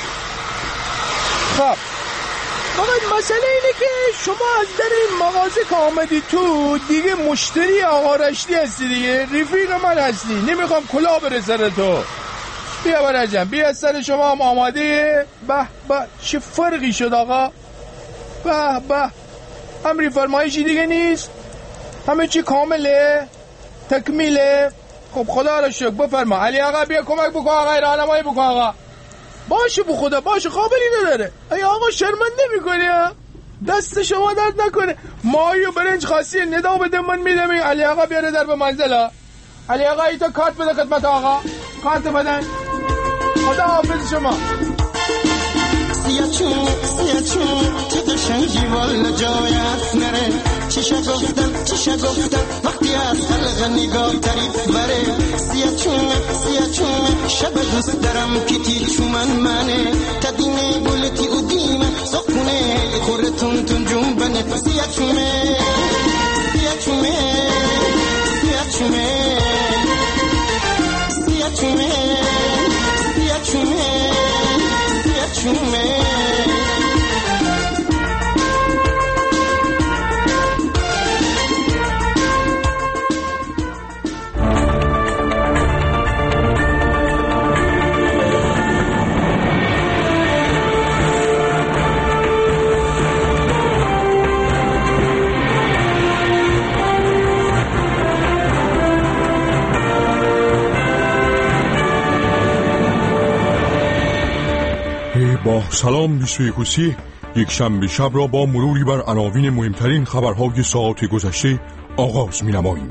خب فقط مسئله اینه که شما از در این مغازه که آمدی تو دیگه مشتری آقا رشتی هستی دیگه، رفیق من هستی، نمیخوام کلا بره سر تو. بیا برجم بیا از سر شما هم آماده. به به چه فرقی شد آقا، به به امری فرمایشی دیگه نیست، همه چی کامله تکمیله. خب خدا را شکر بفرما. علی آقا بیا کمک بکن آقا، راهنمایی بکن آقا. باشه بو خدا باشه، قابلی نداره. ای آقا شرمنده میکنی ها، دست شما درد نکنه. ماهی و برنج خاصی ندا بده من میدم. علی آقا بیاره در به منزل ها. علی آقا ایتا کارت بده خدمت آقا، کارت بدن. خدا حافظ شما. سیاچون سیاچون تو دشنگی والا جایت نره. چیشا گفتم چیشا گفتم وقتی از حلقه نگاه تریف بره. سیاچون سیاچون شب دوست دارم که تیچو من منه. تدینه گلتی و دیمه سخونه خوره تون تون جنبنه. سیاچونه سیاچونه سیاچونه سیاچونه سیاچونه سیاچونه. با سلام بیست و یکوسی یک شنبه شب را با مروری بر عناوین مهمترین خبرهای ساعت گذشته آغاز می نماییم.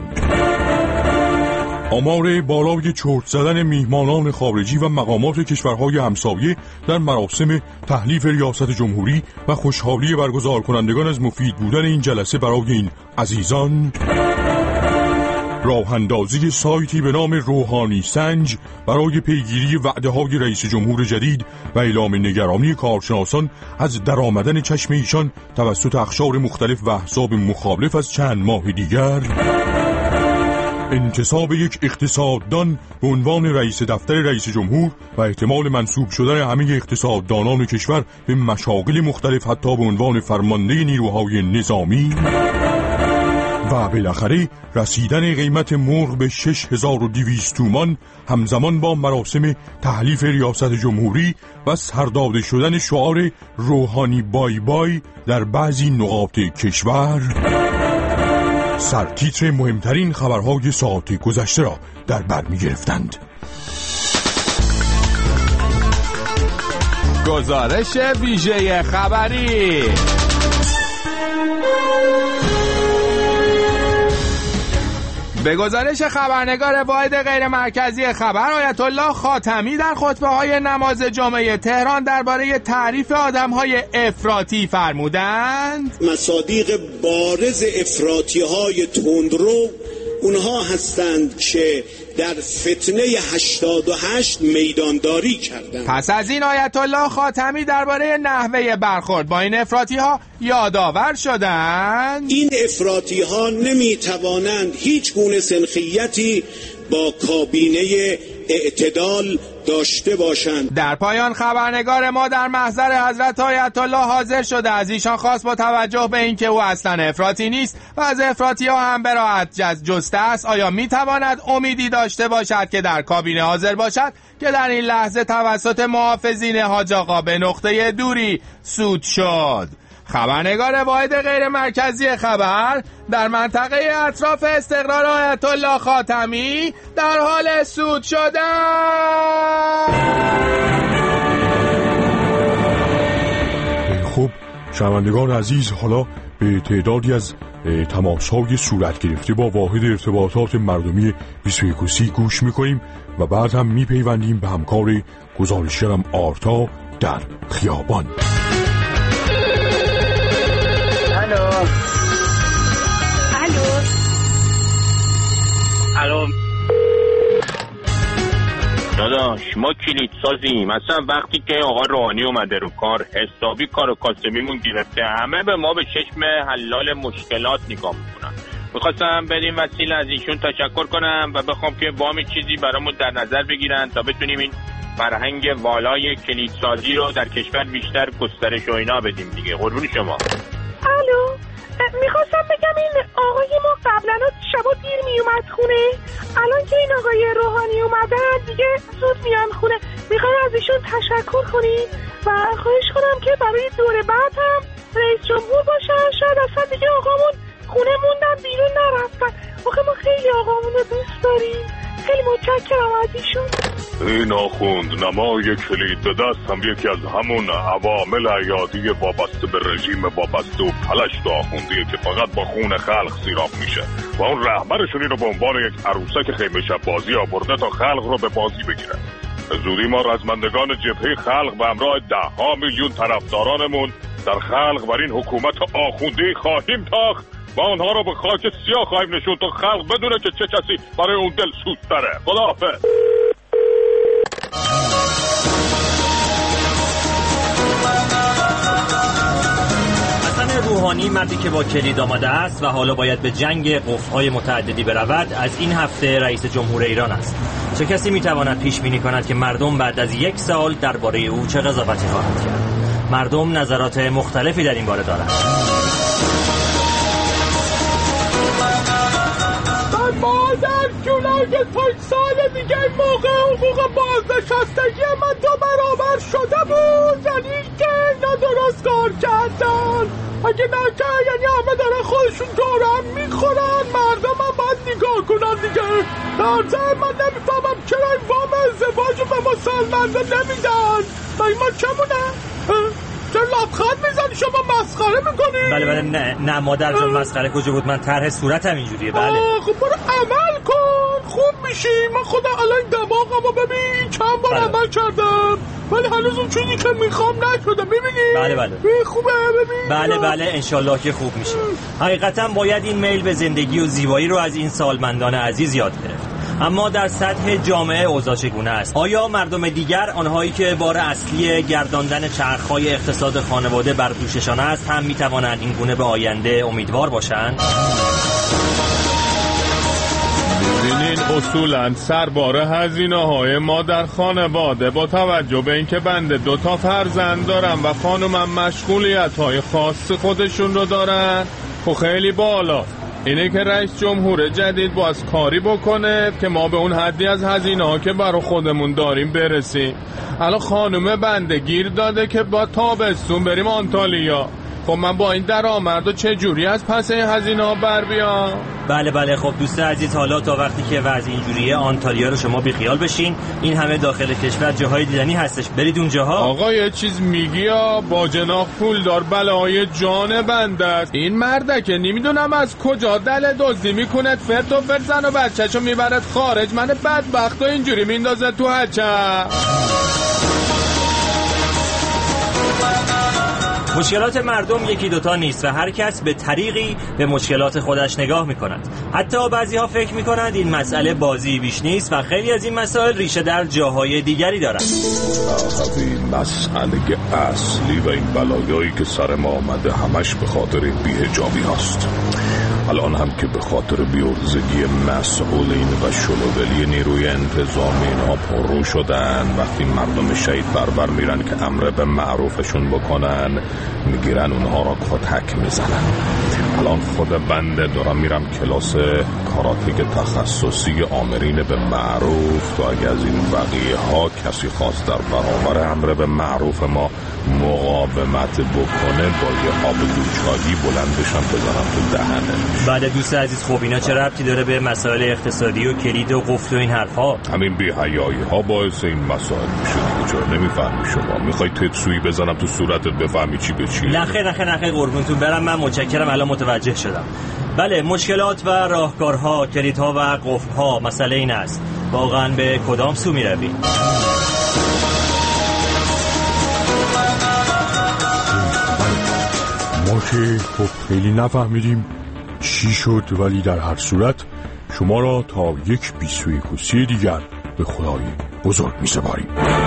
آمار بالای چرت زدن میهمانان خارجی و مقامات کشورهای همسایه در مراسم تحلیف ریاست جمهوری و خوشحالی برگزار کنندگان از مفید بودن این جلسه برای این عزیزان. راه اندازی سایتی به نام روحانی سنج برای پیگیری وعده‌های رئیس جمهور جدید و اعلام نگرانی کارشناسان از درآمدن چشم ایشان توسط اقشار مختلف و احزاب مخالف از چند ماه دیگر. انتصاب یک اقتصاددان به عنوان رئیس دفتر رئیس جمهور و احتمال منصوب شدن همه اقتصاددانان کشور به مشاغل مختلف حتی به عنوان فرمانده نیروهای نظامی. و بالاخره رسیدن قیمت مرغ به شش هزار و دویست تومان همزمان با مراسم تحلیف ریاست جمهوری و سرداده شدن شعار روحانی بای بای در بعضی نقاط کشور. سرتیتر مهمترین خبرهای ساعت گذشته را در بر می گرفتند. گزارش ویژه خبری. به گزارش خبرنگار واحد غیر مرکزی خبر آیت الله خاتمی در خطبه های نماز جمعه تهران درباره تعریف آدم‌های افراطی فرمودند: مصادیق بارز افراطی های تندرو اونها هستند که در فتنه هشتاد و هشت میدانداری کردند. پس از این آیت الله خاتمی درباره نحوه برخورد با این افراطی ها یادآور شدند. این افراطی ها نمی توانند هیچ گونه سنخیتی با کابینه اعتدال داشته باشند. در پایان خبرنگار ما در محضر حضرت آیت الله حاضر شده. از ایشان خواست با توجه به اینکه او اصلا افراطی نیست و از افراطی ها هم به راحت جسته است، آیا میتواند امیدی داشته باشد که در کابینه حاضر باشد که در این لحظه توسط محافظین حاج آقا به نقطه دوری سود شد. خبرنگار واحد غیر مرکزی خبر در منطقه اطراف استقرار آیت الله خاتمی در حال سود شدن. خب شنوندگان عزیز، حالا به تعدادی از تماس‌های صورت گرفته با واحد ارتباطات مردمی بیست و یک سی گوش می‌کنیم و بعد هم می‌پیوندیم به همکار گزارشگرم آرتا در خیابان. الو الو الو داداش، ما کلید سازیم. اصلا وقتی که آقا روحانی اومده رو کار، حسابی کار و کاسبیمون گرفته. همه به ما به چشم حلال مشکلات نگاه میکنن. میخواستم بدیم وسیله از ایشون تشکر کنم و بخوام که وام چیزی برامون در نظر بگیرن تا بتونیم این فرهنگ والای کلیدسازی رو در کشور بیشتر گسترش و اینا بدیم دیگه. قربون شما. الو، میخواستم بگم این آقای ما قبلا شبا دیر میومد خونه، الان که این آقای روحانی اومدن دیگه زود میان خونه. میخوام از ایشون تشکر کنیم و خواهش کنم که برای دور بعد هم رئیس جمهور باشن. شاید اصلا دیگه آقامون خونه موندن بیرون نرفتن. آخه ما خیلی آقامون رو دوست داریم. خیلی متشکرم از ایشون. این آخوند نمای کلید به دست هم یکی از همون عوامل عیادی وابسته به رژیم وابسته و پلشت آخوندیه که فقط با خون خلق سیراب میشه و اون رهبرشون رو به عنوان یک عروسک خیمه شب بازی آورده تا خلق رو به بازی بگیره. زودی ما رزمندگان جبهه خلق به همراه ده ها میلیون طرفدارانمون در خلق بر این حکومت آخوندی خواهیم تاخت و اونها رو به خاک سیاه خواهیم نشون تا خلق بدونه که چه کسی برای اون دل سوز داره. خداحافظ. حسن روحانی، مردی که با کلید آمده است و حالا باید به جنگ قفل‌های متعددی برود، از این هفته رئیس جمهور ایران است. چه کسی میتواند پیش بینی کند که مردم بعد از یک سال درباره او چه قضاوتی خواهند کرد؟ مردم نظرات مختلفی در این باره دارند. مادر جونم که پنج سال دیگه این موقع حقوق بازنشستگی من دو برابر شده بود. یعنی که اینا درست کار کردن. اگه نکه یعنی همه دارن خودشون دورم میخورن، مردم هم باید نگاه کنن دیگه. در ضمن من نمیفهمم چرا این وام ازدواج رو به مسلمانده نمیدن و این ما چمونه؟ چرا لبخند میزنی؟ شما مسخره میکنی؟ بله بله نه نه مادر جان، مسخره کجا بود؟ من طرح صورتم اینجوریه. بله خب برو عمل کن، خوب میشی. من خدا الان دماغمو ببین چند بار عمل کردم ولی هنوز اون چیزی که میخوام نشده. میبینی؟ بله بله خوبه. ببین بله بله انشالله که خوب میشه. حقیقتا باید این میل به زندگی و زیبایی رو از این سالمندان عزیز یاد گرفت. اما در سطح جامعه اوضاع چگونه است؟ آیا مردم دیگر، آنهایی که بار اصلی گرداندن چرخهای اقتصاد خانواده بر دوششان است، هم میتوانند این گونه به آینده امیدوار باشند؟ ببینین اصولاً سربار هزینه‌های ما در خانواده با توجه به اینکه بنده دو تا فرزند دارم و خانومم مشغولیت‌های خاص خودشون رو دارن، خب خیلی بالا. اینه که رئیس جمهور جدید باز کاری بکنه که ما به اون حدی از هزینه‌ها که برای خودمون داریم برسیم. الان خانم بنده گیر داده که با تابستون بریم آنتالیا. خب من با این درآمد و چه جوری از پس این هزینه‌ها بر بیام؟ بله بله خب دوست عزیز، حالا تا وقتی که وضع اینجوریه آنتالیا رو شما بیخیال بشین. این همه داخل کشور جاهای دیدنی هستش، برید اونجاها. آقا یه چیز میگی یا با جناح پولدار بلای جان بنده است. این مرده که نمیدونم از کجا دل دزدی میکنه، فرد و فرد زن و بچه‌شو میبرد خارج، من بدبخت و اینجوری میندازه تو هچه. مشکلات مردم یکی دوتا نیست و هر کس به طریقی به مشکلات خودش نگاه میکند. حتی بعضی ها فکر میکنند این مسئله بازی بیش نیست و خیلی از این مسائل ریشه در جاهای دیگری دارد. این مسئله اصلی و این بلایایی که سر ما آمده همش به خاطر بی‌حجابی هست. الان هم که به خاطر بیورزگی مسئولین و شلوغی نیروی انتظامی اینها پررو شدن، وقتی مردم شهید بربر میرن که امر به معروفشون بکنن میگیرن اونها را کتک میزنن. الان خود بنده دارم میرم کلاس کاراتک تخصصی آمرین به معروف تا اگه از این بقیه ها کسی خواست در برابر امر به معروف ما مقاومت بکنه با یه آب دوچایی بلندشم بزنم تو دهنه. بعد دوست عزیز خب اینا چه ربطی داره به مسائل اقتصادی و کلید و قفل و این حرفا؟ همین بی‌حیایی ها باعث این مسائل میشه دیگه. چرا نمیفهمی شما؟ میخوای تتسویی بزنم تو صورتت بفهمی چی به چیه؟ نخیر نخیر نخیر قربونتون برم، من متشکرم، الان متوجه شدم. بله، مشکلات و راهکارها، کلیدها و قفل‌ها، مسئله این است واقعا به کدام سو میروی؟ ما که خب خیلی نفهمیدیم چی شد، ولی در هر صورت شما را تا یک بیست و یک و سی دیگر به خدای بزرگ می سپاریم.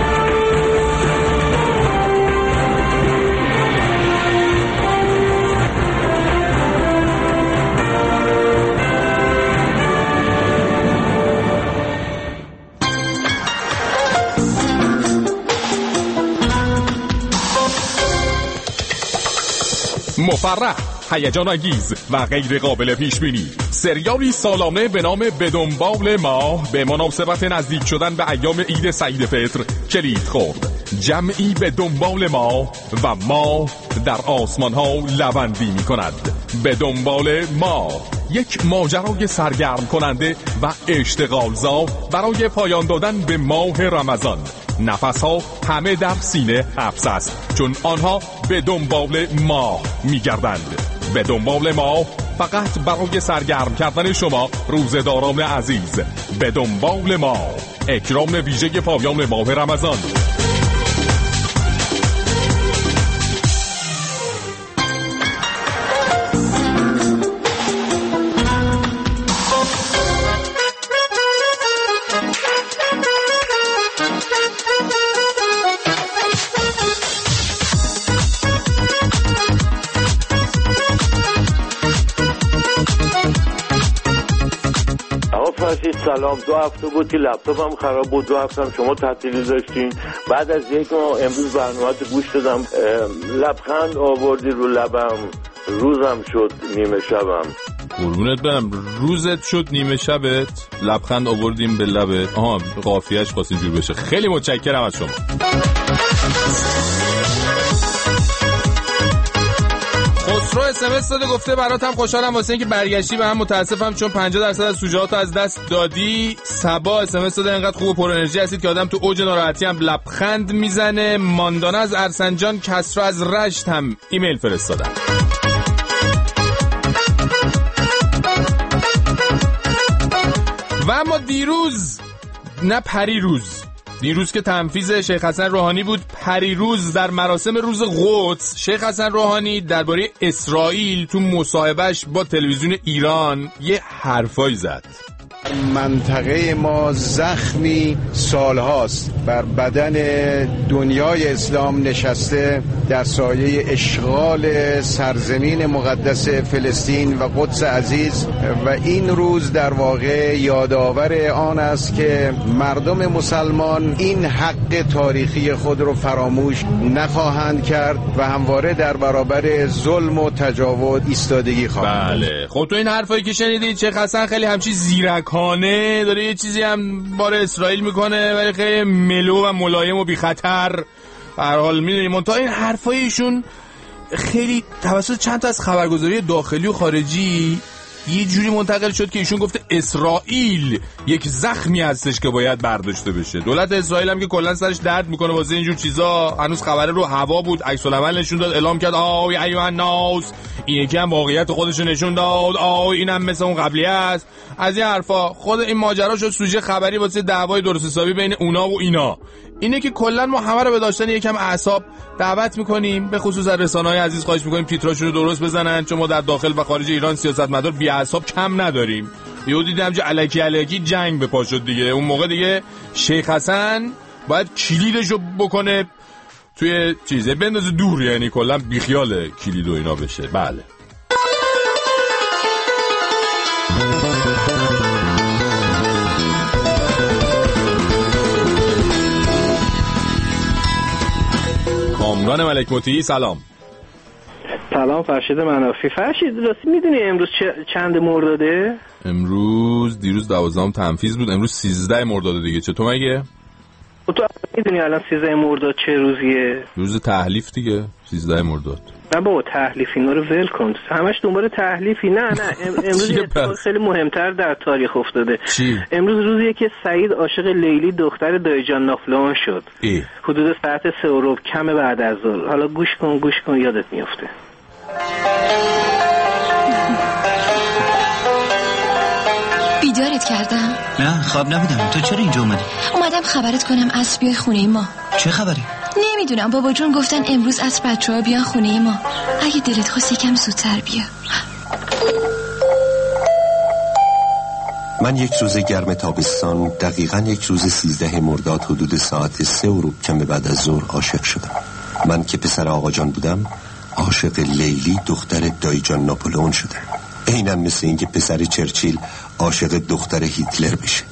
مفرح، هیجان انگیز و غیر قابل پیش بینی، سریالی سالانه به نام به دنبال ماه به مناسبت نزدیک شدن به ایام عید سعید فطر کلید خورد. جمعی به دنبال ماه و ماه در آسمان ها لوندی می کند. به دنبال ماه، یک ماجرای سرگرم کننده و اشتغالزا برای پایان دادن به ماه رمضان. نفسها همه در سینه حبس است، چون آنها به دنبال ماه می‌گردند. به دنبال ماه فقط برای سرگرم کردن شما روزداران عزیز. به دنبال ماه، اکرام ویژه پایان ماه رمضان. سلام. دو هفته بود که لپتاپم خراب بود، دو هفته هم شما تعطیلی داشتین. بعد از یک ماه امروز برنامه‌ات گوش دادم، لبخند آوردی رو لبم، روزم شد نیمه شبم. قربونت برم، روزت شد نیمه شبت، لبخند آوردیم به لبت. آها، قافیه‌اش خواست اینجور بشه. خیلی متشکرم از شما. خسرو اس ام اس داده، گفته براتم خوشحالم واسه اینکه برگشتی به هم، متاسفم چون پنجاه درصد از سوژه‌هاتو از دست دادی. صبا اس ام اس داده، انقدر خوب و پر انرژی هستید که آدم تو اوج ناراحتی هم لبخند میزنه. ماندانا از ارسنجان، کسرا از رشت هم ایمیل فرستادن. و اما دیروز، نه پریروز، دیروز که تنفیذ شیخ حسن روحانی بود، پریروز در مراسم روز قدس شیخ حسن روحانی درباره اسرائیل تو مصاحبهش با تلویزیون ایران یه حرفایی زد. منطقه ما زخمی سالهاست بر بدن دنیای اسلام نشسته در سایه اشغال سرزمین مقدس فلسطین و قدس عزیز، و این روز در واقع یادآور آن است که مردم مسلمان این حق تاریخی خود رو فراموش نخواهند کرد و همواره در برابر ظلم و تجاوز ایستادگی خواهند. بله، خب تو این حرفایی که شنیدید شیخ حسن خیلی همچی زیرکانه داره یه چیزی هم باره اسرائیل میکنه، ولی خیلی ملو و ملایم و بی خطر. به هر حال میدونیم منتها این حرفایشون خیلی توسط چند تا از خبرگزاری داخلی و خارجی یه جوری منتقل شد که ایشون گفته اسرائیل یک زخمی هستش که باید برداشته بشه. دولت اسرائیل هم که کلا سرش درد میکنه واسه اینجور چیزا، هنوز خبره رو هوا بود، عکس العمل نشون داد، اعلام کرد آی ایوه الناس، این یکی هم واقعیت خودش نشون داد، آی اینم مثل اون قبلی است. از این حرفا خود این ماجرا شد سوژه خبری واسه دعوای درست حسابی بین اونا و اینا. اینه که کلا ما همه رو به داشتن یکم اعصاب دعوت میکنیم، به خصوص از رسانه‌های عزیز خواهش میکنیم تیتراشون رو درست بزنن، چون ما در داخل و خارج ایران سیاستمدار بی اعصاب کم نداریم. یهو دیدم که الکی الکی جنگ به پا شد دیگه. اون موقع دیگه شیخ حسن باید کلیدشو بکنه توی چیزه بندازه دور، یعنی کلا بیخیال کلید و اینا بشه. بله کامران ملک مطیعی سلام. سلام فرشید منافی. فرشید راستی میدونی امروز چند مرداده؟ امروز دیروز دوازدهم تنفیذ بود، امروز سیزده مرداد دیگه. چطور مگه؟ تو میدونی الان سیزده مرداد چه روزیه؟ روز تحلیف دیگه، سیزده مرداد. نه بابا تحلیف اینا رو ول کن، همش دنبال تحلیفی. نه نه امروز یه اتفاق خیلی مهمتر در تاریخ افتاده. چی؟ امروز روزیه که سعید عاشق لیلی دختر دایجان ناپلئون شد. ای. حدود ساعت سه و ربع کم بعد از ظهر. حالا گوش کن گوش کن یادت میفته. بیدارت کردم؟ نه خواب نبودم. تو چرا اینجا اومدی؟ اومدم خبرت کنم عصر بیای خونه ما. چه خبری؟ نمیدونم، بابا جون گفتن امروز عصر بچه‌ها بیان خونه ما. اگه دلت خواست یکم زودتر بیا. من یک روز گرم تابستان دقیقاً یک روز سیزده مرداد حدود ساعت سه و ربع کم بعد از ظهر عاشق شدم. من که پسر آقا جان بودم عاشق لیلی دختر دایجان ناپلئون شدم. عیناً مثل این که پسر چرچیل عاشق دختر هیتلر بشه.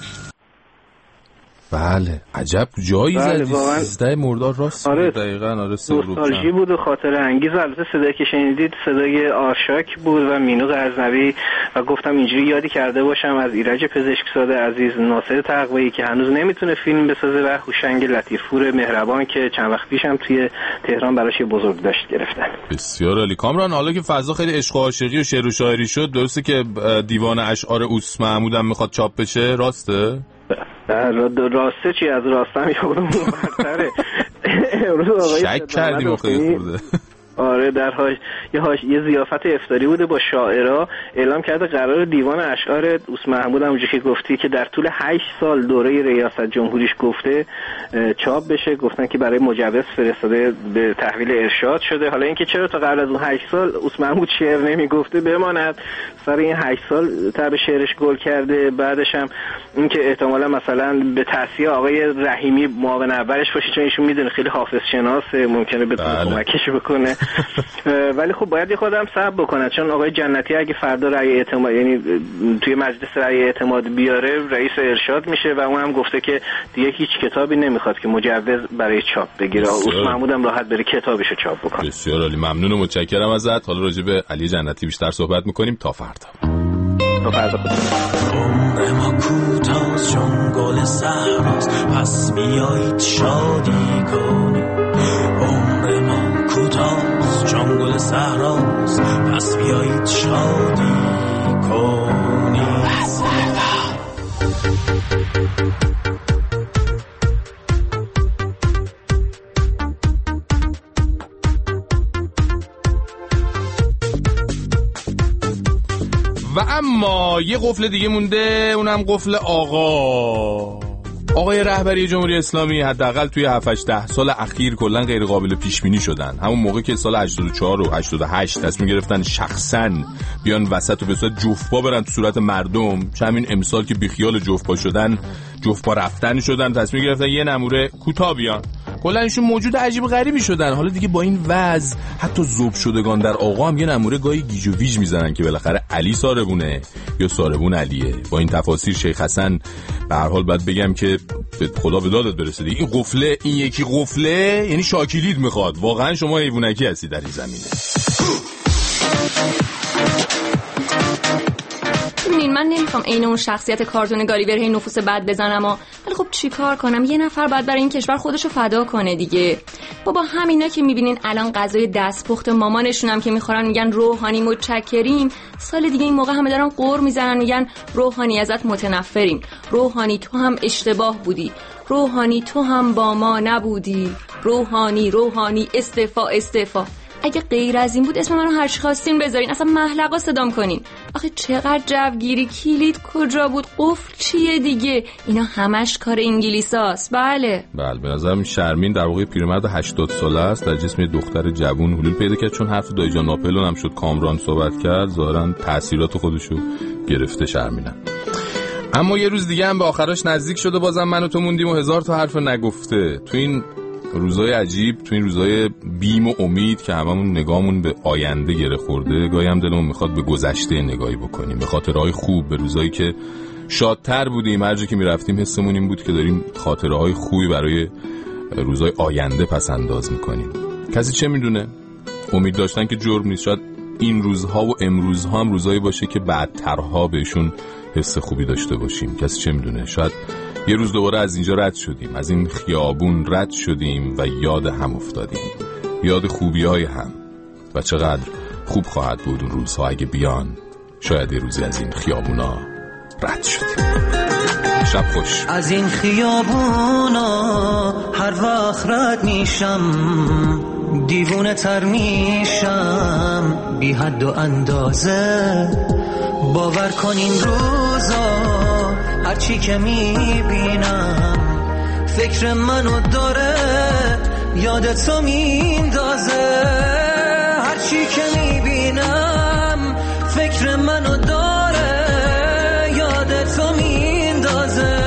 بله عجب جایی بله زدی. سیزده مرداد راست. آره دقیقاً. آره نوستالژی بود و خاطر انگیز. البته صدایی که شنیدید صدای آرشاک بود و مینو غزنوی و گفتم اینجوری یادی کرده باشم از ایرج پزشکزاده عزیز، ناصر تقویی که هنوز نمیتونه فیلم بسازه و هوشنگ لطیفپور مهربان که چند وقت پیشم توی تهران براش یه بزرگداشت گرفتن. بسیار عالی. کامران حالا که فضا خیلی عشق و عاشقی و شعر و شاعری شد، درسته که دیوان اشعار اوس محمود هم میخواد چاپ بشه؟ راسته؟ راسته چی؟ از راستم یادم برتره. شک کردیم خیلی بوده. آره در هاش یه هاش یه ضیافت افطاری بوده با شاعرها، اعلام کرده قرار دیوان اشعار اوس محمود همونجوری که گفتی که در طول هشت سال دوره ریاست جمهوریش گفته چاپ بشه. گفتن که برای مجوز فرستاده به تحویل ارشاد شده. حالا اینکه چرا تا قبل از اون هشت سال اوس محمود شعر نمیگفته بماند، سر این هشت سال تب شعرش گل کرده. بعدش هم اینکه احتمالاً مثلا به تأثیر آقای رحیمی معاون اولش باشه، چون ایشون میدونه خیلی حافظ شناسه، ممکنه بتونه کمکش بکنه. ولی خب باید یه خودم صبر بکنه، چون آقای جنتی اگه فردا رأی اعتماد یعنی توی مجلس رأی اعتماد بیاره رئیس ارشاد میشه و اون هم گفته که دیگه هیچ کتابی نمیخواد که مجوز برای چاپ بگیره. اوس محمود هم راحت بره کتابشو چاپ بکنه. بسیار عالی، ممنون و متشکرم ازت. حالا راجع به علی جنتی بیشتر صحبت میکنیم. تا فردا. تا فردا. عمر ما کوتاست چون گل صحراست، پس بیایید شادی کنیم. عمر ما کوتاست چون گل صحراست، پس بیایید شادی کنیم. پس فردا. و اما یه قفل دیگه مونده، اونم قفل آقا آقای رهبری جمهوری اسلامی. حداقل توی هفت هشت ده سال اخیر کلا غیر قابل پیش بینی شدن. همون موقع که سال هشتاد و چهار و هشتاد و هشت تصمیم گرفتن شخصا بیان وسط و به صورت جفت‌پا برن تو صورت مردم، چه همین امسال که بیخیال جفت‌پا شدن، جفت‌پا رفتن شدن، تصمیم گرفتن یه نموره کوتاه بیان. کلا ایشون موجود عجیب غریبی شدن. حالا دیگه با این وضع حتی ذوب شدگان در آقا هم یه نموره گاهی گیج و ویج میزنن که بالاخره علی ساربونه یا ساربون علیه. با این تفاسیر شیخ حسن به هر حال باید بگم که به خدا به دادت برسه دیگه. این قفله، این یکی قفله یعنی شاکیلید میخواد. واقعا شما حیوانکی هستی در این زمینه. ببینین من نمیخوام عین اون شخصیت کارتون گالیور هی نفوس بد بزنم، ولی خب چیکار کنم؟ یه نفر باید برای این کشور خودشو فدا کنه دیگه. بابا همینا که میبینین الان غذای دستپخت مامانشونم که میخورن میگن روحانی متشکریم، سال دیگه این موقع همه دارن قور میزنن میگن روحانی ازت متنفریم، روحانی تو هم اشتباه بودی، روحانی تو هم با ما نبودی، روحانی روحانی استعفا استعفا. اگه غیر از این بود اسم منو هر چی خواستین بذارین، اصلا محلقا صدام کنین. آخه چقدر جوگیری، کلید کجا بود، قفل چیه دیگه، اینا همش کار انگلیساست. بله بله به نظرم شرمین در واقع پیرمرد هشتاد ساله است، در جسم دختر جوون حلول پیدا کرد. چون حرف دایجان ناپلئون هم شد، کامران صحبت کرد، ظاهرا تاثیرات خودشو گرفته شرمینم. اما یه روز دیگه هم به آخرش نزدیک شده، بازم من و تو موندیم و هزار تا حرف نگفته. تو این روزای عجیب، تو این روزای بیم و امید که هممون نگاهمون به آینده گره خورده، گاهی هم دلمون میخواد به گذشته نگاهی بکنیم، به خاطرهای خوب، به روزایی که شادتر بودیم، هر جا که میرفتیم حسمون این بود که داریم خاطرهای خوبی برای روزای آینده پس انداز میکنیم. کسی چه میدونه؟ امید داشتن که جرم نیست. شاید این روزها و امروزها هم روزایی باشه که بعدترها بهشون حس خوبی داشته باشیم. کسی چه میدونه؟ شاید یه روز دوباره از اینجا رد شدیم، از این خیابون رد شدیم و یاد هم افتادیم، یاد خوبی های هم. و چقدر خوب خواهد بود اون روزها اگه بیان. شاید یه روزی از این خیابونا رد شدیم. شب خوش. از این خیابونا هر وقت رد میشم دیوونه تر میشم بی حد و اندازه. باور کن این روزا هرچی که میبینم فکر منو داره یادتو میندازه. هرچی که میبینم فکر منو داره یادتو میندازه.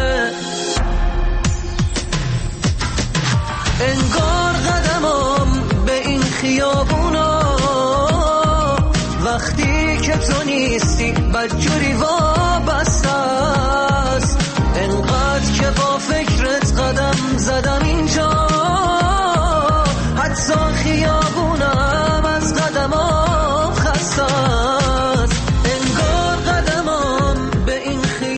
انگار قدمم به این خیابونا وقتی که تو نیستی بدجوری وای